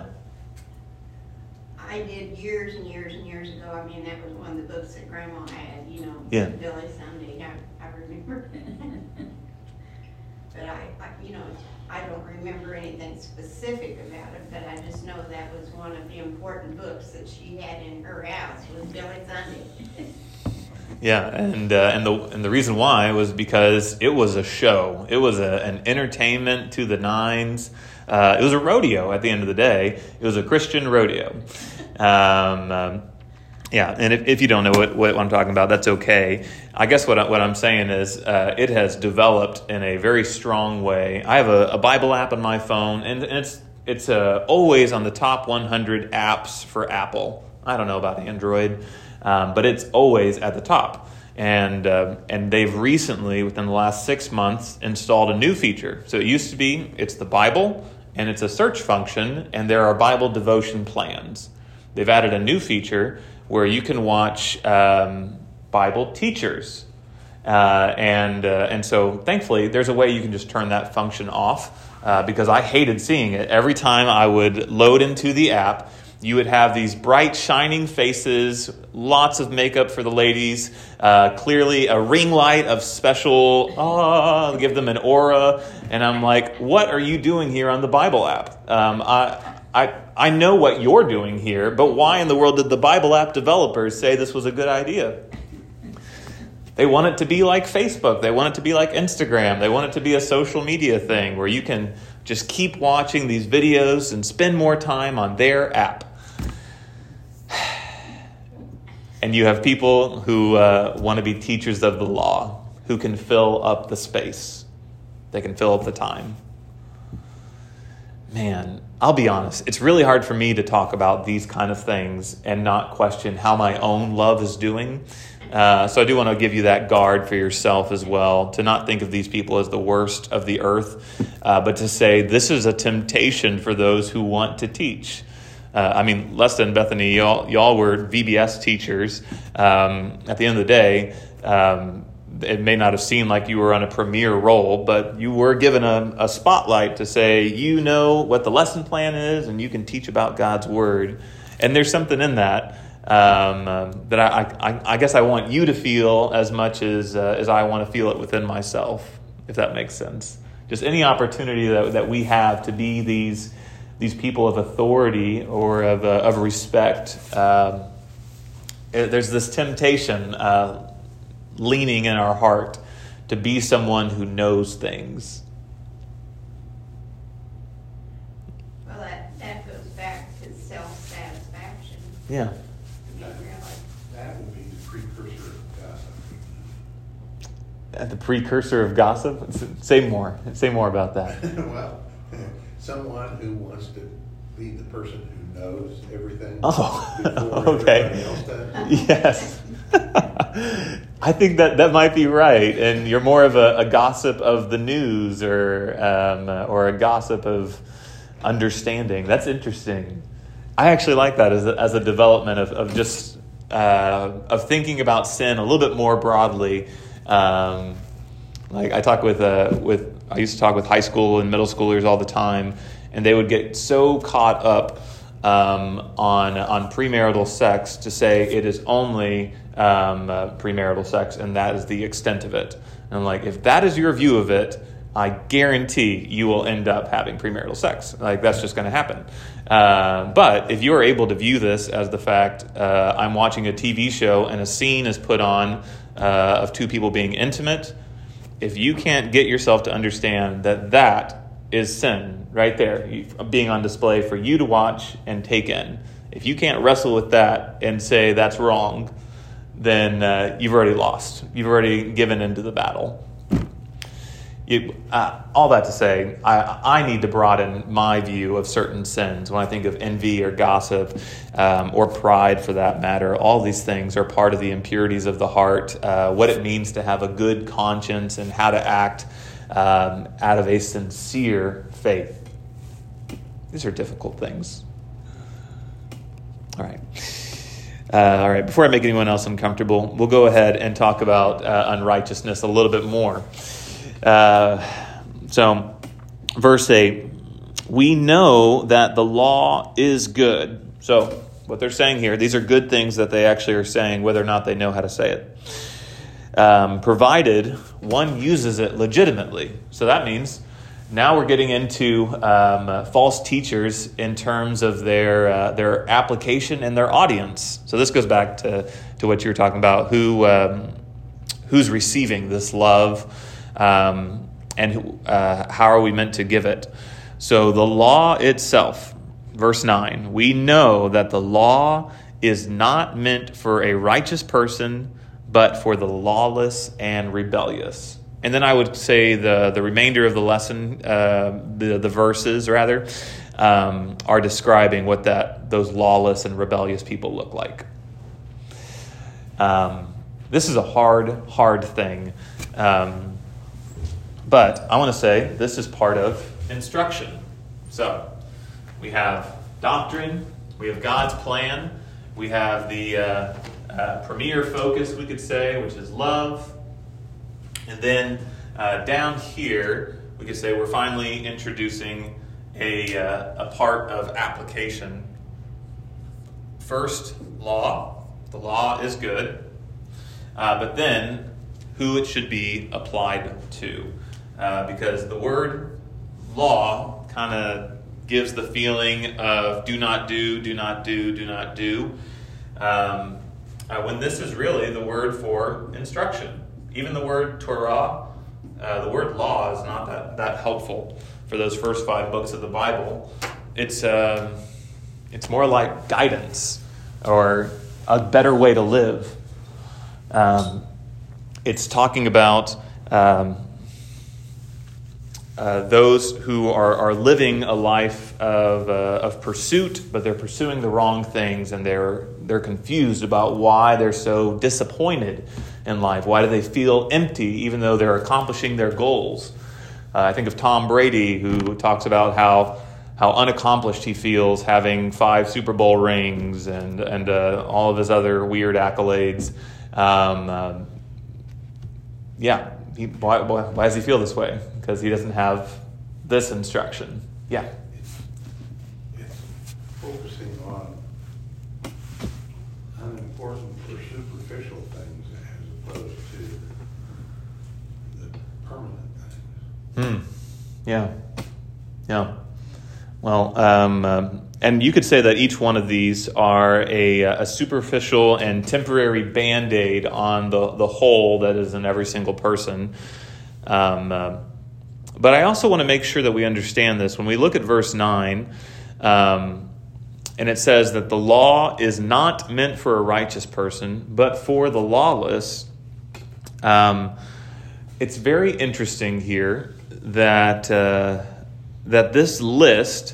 I did years and years and years ago. I mean, that was one of the books that Grandma had, Yeah. Billy Sunday. I remember. But I don't remember anything specific about it, but I just know that was one of the important books that she had in her house was Billy Sunday. Yeah, and the reason why was because it was a show. It was an entertainment to the nines. It was a rodeo at the end of the day. It was a Christian rodeo. Yeah, and if you don't know what I'm talking about, that's okay. I guess what I'm saying is it has developed in a very strong way. I have a Bible app on my phone, and it's always on the top 100 apps for Apple. I don't know about Android, but it's always at the top. And they've recently, within the last 6 months, installed a new feature. So it used to be, it's the Bible, and it's a search function, and there are Bible devotion plans. They've added a new feature where you can watch Bible teachers. And so thankfully, there's a way you can just turn that function off because I hated seeing it. Every time I would load into the app, you would have these bright, shining faces, lots of makeup for the ladies, clearly a ring light of special, give them an aura. And I'm like, what are you doing here on the Bible app? I know what you're doing here, but why in the world did the Bible app developers say this was a good idea? They want it to be like Facebook. They want it to be like Instagram. They want it to be a social media thing where you can just keep watching these videos and spend more time on their app. And you have people who want to be teachers of the law, who can fill up the space. They can fill up the time. man, I'll be honest, it's really hard for me to talk about these kind of things and not question how my own love is doing. So I do want to give you that guard for yourself as well, to not think of these people as the worst of the earth, but to say this is a temptation for those who want to teach. Lesta and Bethany, y'all were VBS teachers. At the end of the day, it may not have seemed like you were on a premier role, but you were given a spotlight to say, you know what the lesson plan is, and you can teach about God's word. And there's something in that that I guess I want you to feel as much as I want to feel it within myself, if that makes sense. Just any opportunity that we have to be these people of authority or of respect, there's this temptation leaning in our heart to be someone who knows things. Well, that goes back to self-satisfaction. Yeah. That would be the precursor of gossip. The precursor of gossip? Say more about that. Well, someone who wants to be the person who knows everything Oh, before okay. everybody else does. Yes. I think that might be right, and you're more of a gossip of the news or a gossip of understanding. That's interesting. I actually like that as a development of just of thinking about sin a little bit more broadly. Like I talk I used to talk with high school and middle schoolers all the time, and they would get so caught up on premarital sex to say it is only premarital sex, and that is the extent of it. And I'm like, if that is your view of it, I guarantee you will end up having premarital sex. Like, that's just going to happen. But if you are able to view this as the fact I'm watching a TV show and a scene is put on of two people being intimate, if you can't get yourself to understand that is sin right there, being on display for you to watch and take in. If you can't wrestle with that and say that's wrong, then you've already lost. You've already given into the battle. All that to say, I need to broaden my view of certain sins. When I think of envy or gossip or pride for that matter, all these things are part of the impurities of the heart, what it means to have a good conscience and how to act out of a sincere faith. These are difficult things. All right. Before I make anyone else uncomfortable, we'll go ahead and talk about unrighteousness a little bit more. So, verse 8, we know that the law is good. So, what they're saying here, these are good things that they actually are saying, whether or not they know how to say it. Provided one uses it legitimately. So that means now we're getting into false teachers in terms of their application and their audience. So this goes back to what you were talking about, who's receiving this love, and how are we meant to give it. So the law itself, verse 9, we know that the law is not meant for a righteous person, but for the lawless and rebellious. And then I would say the remainder of the lesson, the verses rather, are describing what those lawless and rebellious people look like. This is a hard thing. But I want to say this is part of instruction. So we have doctrine, we have God's plan, we have the premier focus, we could say, which is love. And then down here, we could say we're finally introducing a part of application. First, law. The law is good. But then, who it should be applied to. Because the word law kind of gives the feeling of do not do, do not do, do not do. When this is really the word for instruction. Even the word Torah, the word law is not that helpful for those first 5 books of the Bible. It's more like guidance or a better way to live. It's talking about those who are living a life of pursuit, but they're pursuing the wrong things, and they're confused about why they're so disappointed in life. Why do they feel empty even though they're accomplishing their goals? I think of Tom Brady, who talks about how unaccomplished he feels having 5 Super Bowl rings and all of his other weird accolades. Why does he feel this way? Because he doesn't have this instruction. Yeah. It's focusing on unimportant or superficial things as opposed to the permanent things. Yeah. Well, and you could say that each one of these are a superficial and temporary Band-Aid on the hole that is in every single person. But I also want to make sure that we understand this. When we look at verse 9, and it says that the law is not meant for a righteous person, but for the lawless, it's very interesting here that this list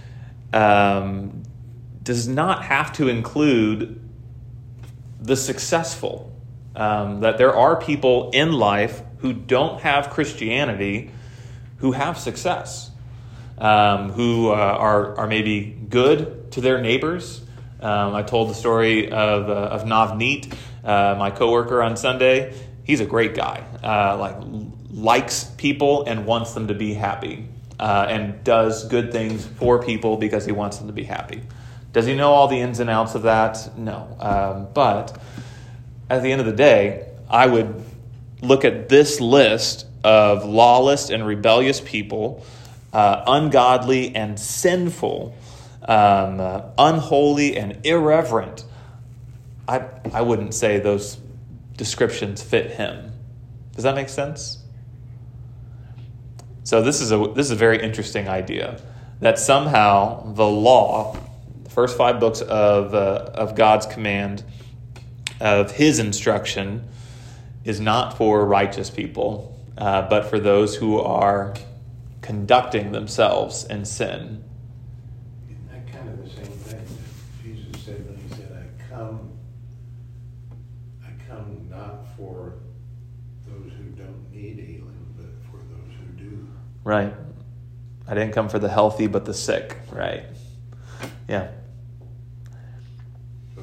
does not have to include the successful. That there are people in life who don't have Christianity who have success, who are maybe good to their neighbors. I told the story of Navneet, my coworker on Sunday. He's a great guy, likes people and wants them to be happy, and does good things for people because he wants them to be happy. Does he know all the ins and outs of that? No. But at the end of the day, I would look at this list of lawless and rebellious people, ungodly and sinful, unholy and irreverent. I wouldn't say those descriptions fit him. Does that make sense? So this is a very interesting idea, that somehow the law, the first 5 books of God's command, of His instruction, is not for righteous people, but for those who are conducting themselves in sin. Isn't that kind of the same thing that Jesus said when He said, I come not for those who don't need healing, but for those who do. Right. I didn't come for the healthy, but the sick. Right. Yeah. So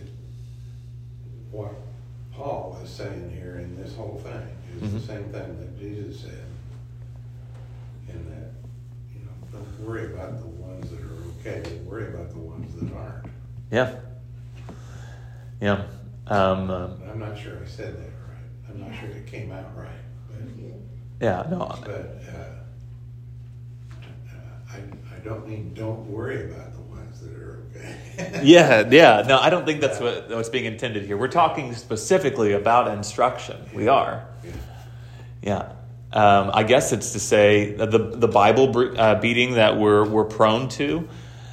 what Paul is saying here in this whole thing is the same thing that Jesus said, in that, don't worry about the ones that are okay, worry about the ones that aren't. Yeah. Yeah. I'm not sure I said that right. I'm not sure it came out right. Yeah. No. But I don't mean don't worry about the ones that are okay. Yeah. No, I don't think that's what's being intended here. We're talking specifically about instruction. We are. Yeah. I guess it's to say that the Bible beating that we're prone to.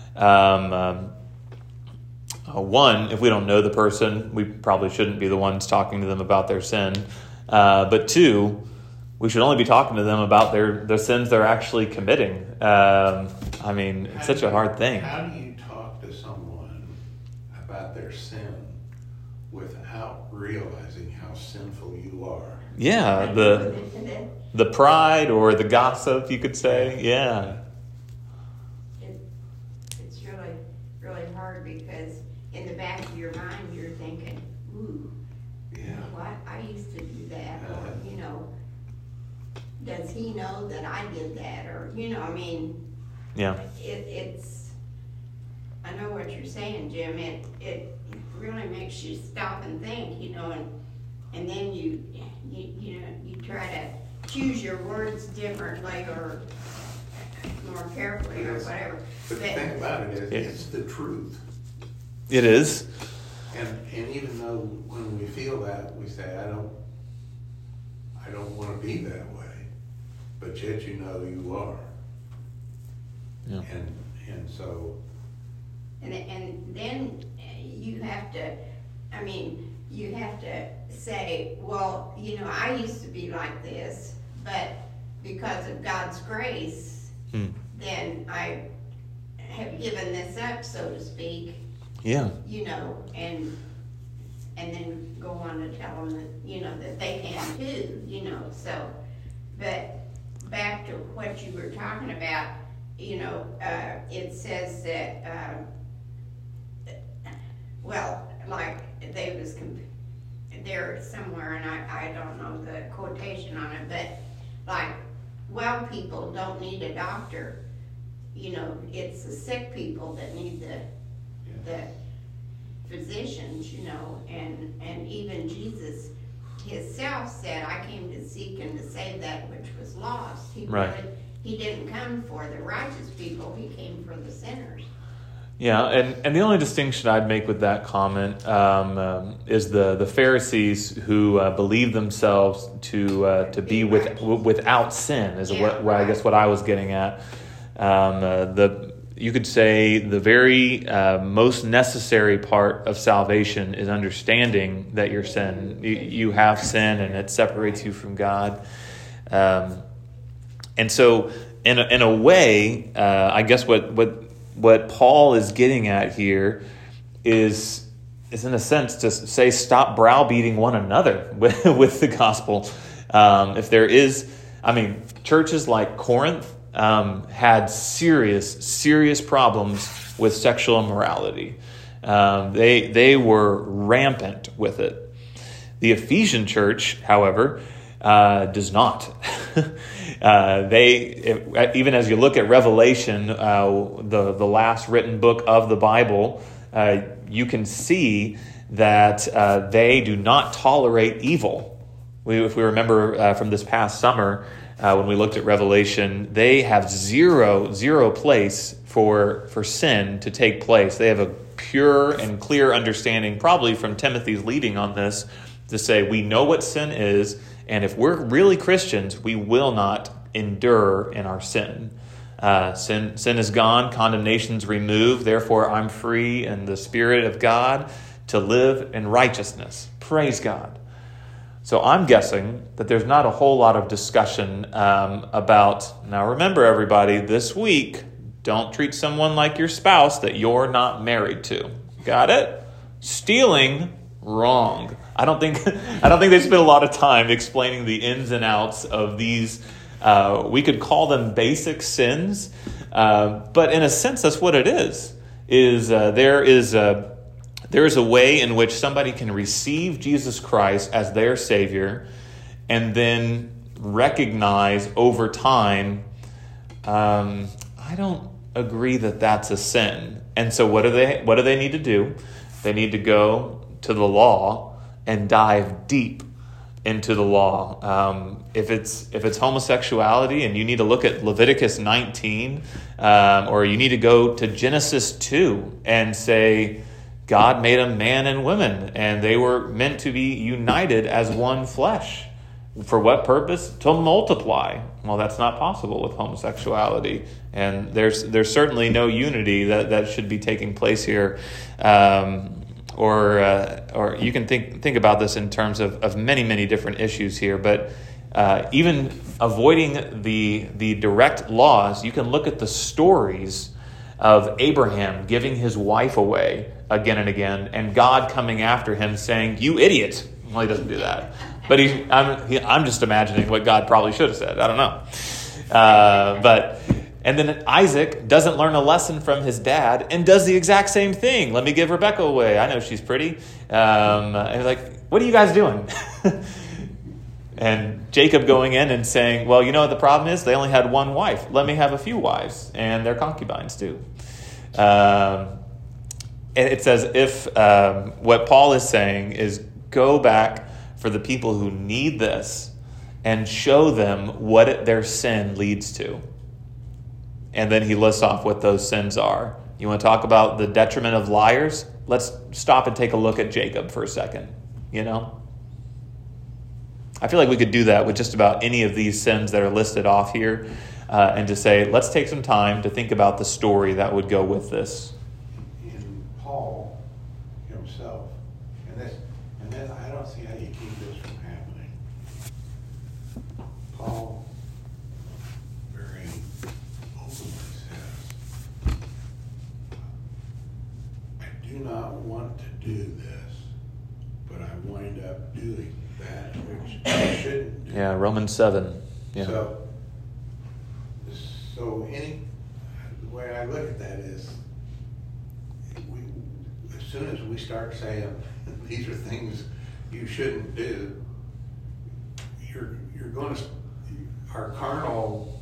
One, if we don't know the person, we probably shouldn't be the ones talking to them about their sin. But 2, we should only be talking to them about the sins they're actually committing. It's such a hard thing. How do you talk to someone about their sin without realizing how sinful you are? Yeah, the pride or the gossip, you could say. Yeah. It's really, really hard because in the back of your mind you're thinking, ooh, what? I used to do that, or does he know that I did that, or Yeah. It's. I know what you're saying, Jim. It really makes you stop and think, and then you try to choose your words differently or more carefully or whatever. But the thing about it is, it's the truth. It is. And even though when we feel that, we say, I don't want to be that way, but yet you are. Yeah. And so. And then you have to say, well, I used to be like this, but because of God's grace, then I have given this up, so to speak. Yeah. You know, and then go on to tell them that, you know, that they can too, you know, so. But back to what you were talking about, you know, it says that, well, like they was there somewhere, and I don't know the quotation on it, but like, well, people don't need a doctor. You know, it's the sick people that need the physicians, you know, and even Jesus himself said, I came to seek and to save that which was lost. He didn't come for the righteous people, he came for the sinners. Yeah, and the only distinction I'd make with that comment is the Pharisees who believe themselves to be without sin is what I guess what I was getting at. You could say the very most necessary part of salvation is understanding that you're sin. You have sin, and it separates you from God. And so, in a way, I guess what Paul is getting at here is in a sense to say stop browbeating one another with the gospel. If there is, churches like Corinth had serious problems with sexual immorality. They were rampant with it. The Ephesian church, however, does not. Even as you look at Revelation, the last written book of the Bible, you can see that they do not tolerate evil. If we remember from this past summer, when we looked at Revelation, they have zero place for sin to take place. They have a pure and clear understanding, probably from Timothy's leading on this, to say we know what sin is, and if we're really Christians, we will not endure in our sin. Sin is gone, condemnation's removed, therefore I'm free in the Spirit of God to live in righteousness. Praise God. So I'm guessing that there's not a whole lot of discussion about, now remember everybody, this week, don't treat someone like your spouse that you're not married to. Got it? Stealing, wrong. I don't think they spent a lot of time explaining the ins and outs of these. We could call them basic sins, but in a sense, that's what it is. There is a way in which somebody can receive Jesus Christ as their Savior, and then recognize over time, I don't agree that that's a sin. And so, what do they need to do? They need to go to the law and dive deep into the law. If it's homosexuality, and you need to look at Leviticus 19, or you need to go to Genesis 2 and say, God made them man and women, and they were meant to be united as one flesh. For what purpose? To multiply. Well, that's not possible with homosexuality, and there's certainly no unity that should be taking place here. Or you can think about this in terms of many different issues here, but even avoiding the direct laws, you can look at the stories of Abraham giving his wife away again and again, and God coming after him saying, "You idiot." Well, he doesn't do that, but I'm just imagining what God probably should have said. I don't know, and then Isaac doesn't learn a lesson from his dad and does the exact same thing. Let me give Rebecca away. I know she's pretty. And he's like, what are you guys doing? And Jacob going in and saying, well, you know what the problem is? They only had one wife. Let me have a few wives. And they're concubines too. And it's as if what Paul is saying is go back for the people who need this and show them what their sin leads to. And then he lists off what those sins are. You want to talk about the detriment of liars? Let's stop and take a look at Jacob for a second. You know? I feel like we could do that with just about any of these sins that are listed off here, and to say, let's take some time to think about the story that would go with this. In Paul himself, and then I don't see how you keep this from happening. Paul do this, but I wind up doing that which I shouldn't do. Yeah, Romans 7. Yeah. So the way I look at that is, as soon as we start saying these are things you shouldn't do, you're going to, our carnal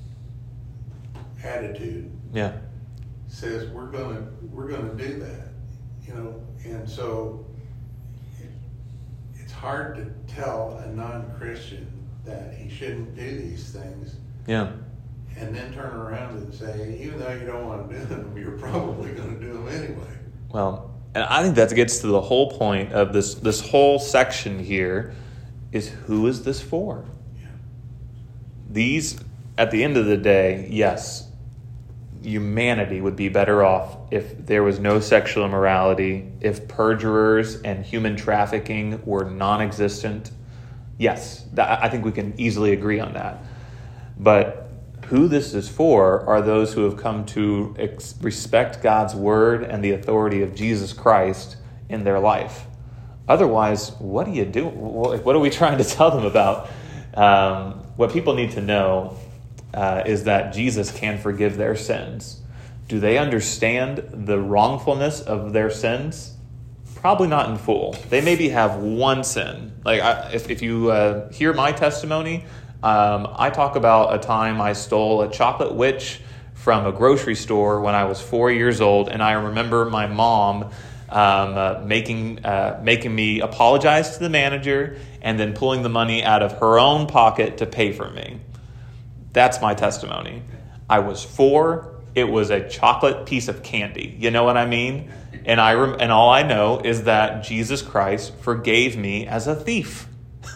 attitude says we're going to do that, and so it's hard to tell a non-Christian that he shouldn't do these things. Yeah. And then turn around and say, even though you don't want to do them, you're probably going to do them anyway. Well, and I think that gets to the whole point of this whole section here is, who is this for? Yeah. These, at the end of the day, yes, humanity would be better off if there was no sexual immorality, if perjurers and human trafficking were non-existent. Yes, I think we can easily agree on that. But who this is for are those who have come to respect God's word and the authority of Jesus Christ in their life. Otherwise, what do you do? What are we trying to tell them about? What people need to know is that Jesus can forgive their sins. Do they understand the wrongfulness of their sins? Probably not in full. They maybe have one sin. Like if you hear my testimony, I talk about a time I stole a chocolate witch from a grocery store when I was 4 years old, and I remember my mom making me apologize to the manager and then pulling the money out of her own pocket to pay for me. That's my testimony. I was 4. It was a chocolate piece of candy. You know what I mean? And and all I know is that Jesus Christ forgave me as a thief.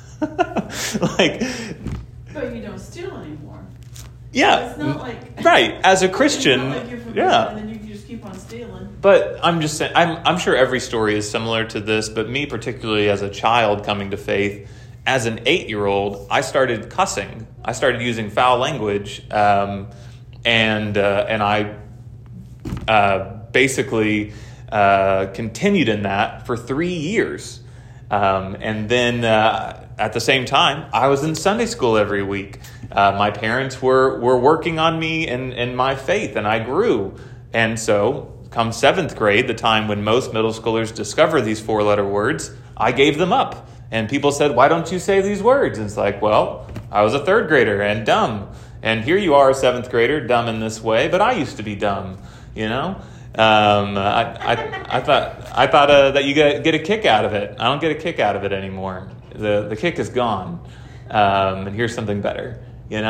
But you don't steal anymore. Yeah. It's not like right. As a Christian, it's not like you're forgiven, and then you can just keep on stealing. But I'm just saying, I'm sure every story is similar to this, but me particularly as a child coming to faith, as an 8-year-old, I started cussing. I started using foul language, and I basically continued in that for 3 years. And then at the same time, I was in Sunday school every week. My parents were working on me in my faith, and I grew. And so come 7th grade, the time when most middle schoolers discover these 4-letter words, I gave them up. And people said, why don't you say these words? And it's like, well, I was a 3rd grader and dumb. And here you are, a 7th grader, dumb in this way, but I used to be dumb, I thought that you get a kick out of it. I don't get a kick out of it anymore. The kick is gone, and here's something better.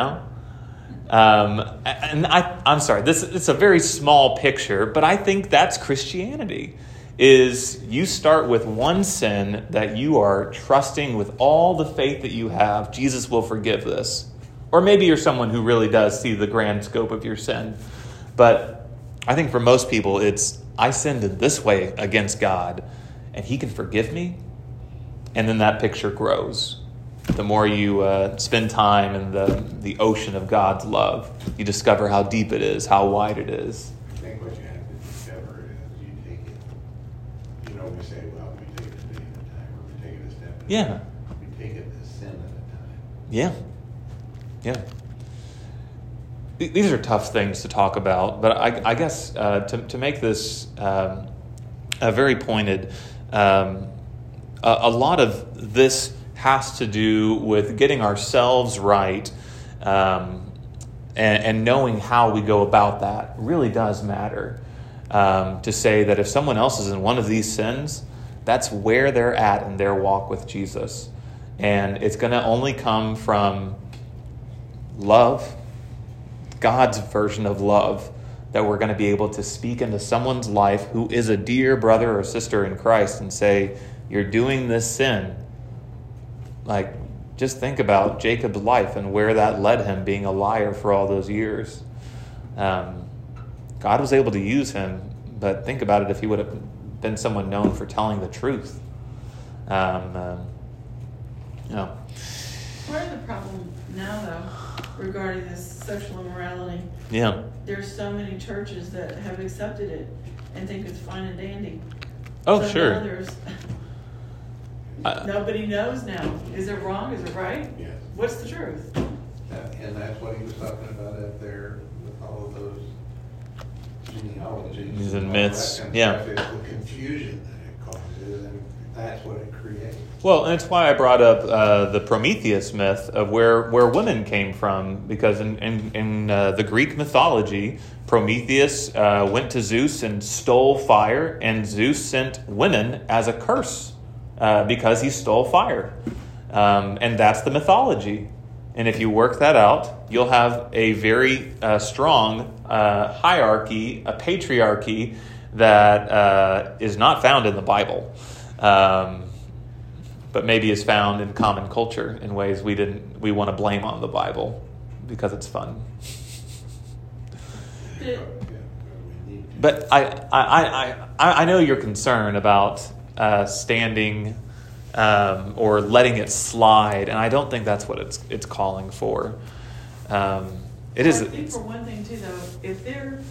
And I'm sorry. It's a very small picture, but I think that's Christianity. Is you start with one sin that you are trusting with all the faith that you have, Jesus will forgive this. Or maybe you're someone who really does see the grand scope of your sin, but I think for most people, it's, I sinned in this way against God, and he can forgive me. And then that picture grows. The more you spend time in the ocean of God's love, you discover how deep it is, how wide it is. I think what you have to discover is you take it, we say, well, we take it a day at a time, or we take it a step at a time. We take it a sin at a time. Yeah. These are tough things to talk about, but I guess to make this very pointed, a lot of this has to do with getting ourselves right, and knowing how we go about that really does matter. To say that if someone else is in one of these sins, that's where they're at in their walk with Jesus. And it's going to only come from love, God's version of love, that we're going to be able to speak into someone's life who is a dear brother or sister in Christ and say, you're doing this sin. Like, just think about Jacob's life and where that led him being a liar for all those years. God was able to use him, but think about it if he would have been someone known for telling the truth. Part of the problem now, though, regarding this sexual immorality, Yeah. there's so many churches that have accepted it and think it's fine and dandy. Oh, Some sure. others, Uh, nobody knows now. Is it wrong? Is it right? Yes. What's the truth? And that's what he was talking about up there with all of those genealogies. These and all myths, that kind of yeah. stuff. It's the confusion that it causes, and that's what it creates. Well, and it's why I brought up the Prometheus myth of where women came from, because in the Greek mythology, Prometheus went to Zeus and stole fire, and Zeus sent women as a curse because he stole fire. And that's the mythology. And if you work that out, you'll have a very strong hierarchy, a patriarchy that is not found in the Bible. But maybe is found in common culture in ways we want to blame on the Bible because it's fun. Yeah, we need to. But I know your concern about standing or letting it slide, and I don't think that's what it's calling for. It is. I think for one thing too, though, if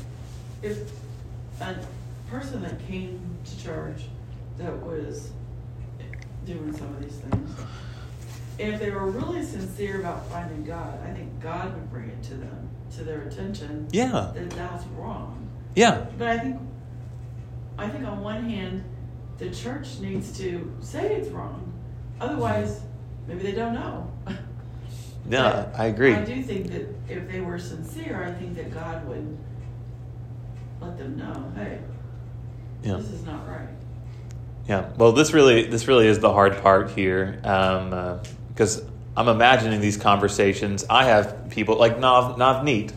a person that came to church that was doing some of these things, if they were really sincere about finding God, I think God would bring it to them, to their attention. Yeah. That that's wrong. Yeah. But I think on one hand, the church needs to say it's wrong. Otherwise, maybe they don't know. Yeah, But I agree. I do think that if they were sincere, I think that God would let them know, hey, Yeah. this is not right. Yeah, well, this really is the hard part here, because I'm imagining these conversations. I have people like Navneet.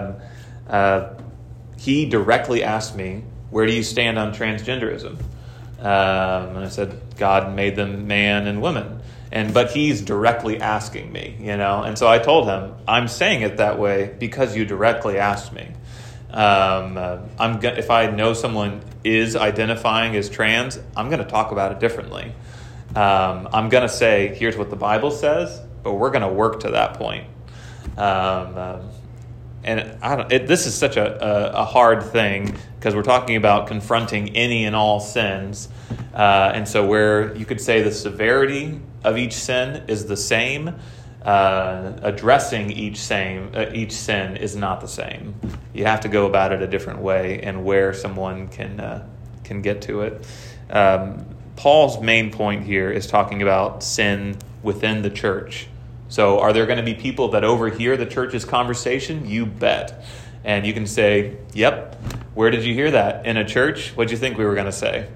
He directly asked me, "Where do you stand on transgenderism?" And I said, "God made them man and woman." But he's directly asking me, And so I told him, "I'm saying it that way because you directly asked me." If I know someone is identifying as trans, I'm going to talk about it differently. I'm going to say, here's what the Bible says, but we're going to work to that point. This is such a hard thing because we're talking about confronting any and all sins. And so where you could say the severity of each sin is the same, addressing each sin is not the same. You have to go about it a different way, and where someone can get to it. Paul's main point here is talking about sin within the church. So are there going to be people that overhear the church's conversation? You bet. And you can say, yep, where did you hear that? In a church? What'd you think we were going to say?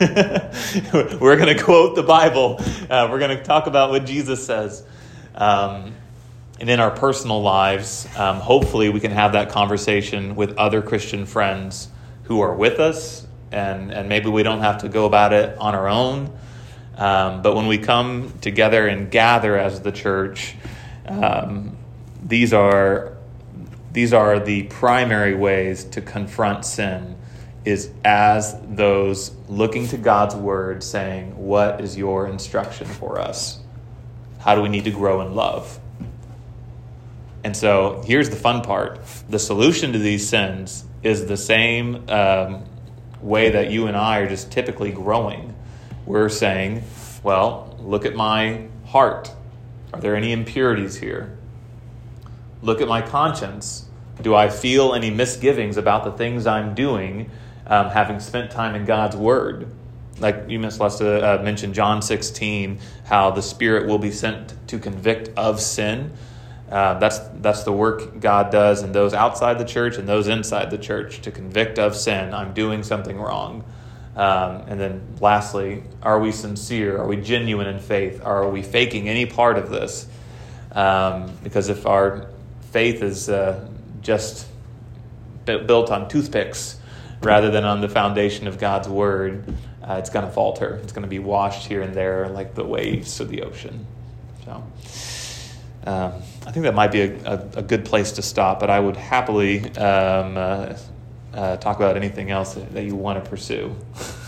We're going to quote the Bible. We're going to talk about what Jesus says. And in our personal lives, hopefully we can have that conversation with other Christian friends who are with us, and maybe we don't have to go about it on our own. But when we come together and gather as the church, these are the primary ways to confront sin, is as those looking to God's word saying, what is your instruction for us? How do we need to grow in love? And so here's the fun part. The solution to these sins is the same way that you and I are just typically growing. We're saying, well, look at my heart. Are there any impurities here? Look at my conscience. Do I feel any misgivings about the things I'm doing, having spent time in God's word? Like you, Miss Lesta, mentioned John 16, how the Spirit will be sent to convict of sin. That's the work God does in those outside the church and those inside the church, to convict of sin. I'm doing something wrong. And then lastly, are we sincere? Are we genuine in faith? Are we faking any part of this? Because if our faith is just built on toothpicks rather than on the foundation of God's word, it's going to falter. It's going to be washed here and there like the waves of the ocean. So I think that might be a good place to stop, but I would happily talk about anything else that you want to pursue.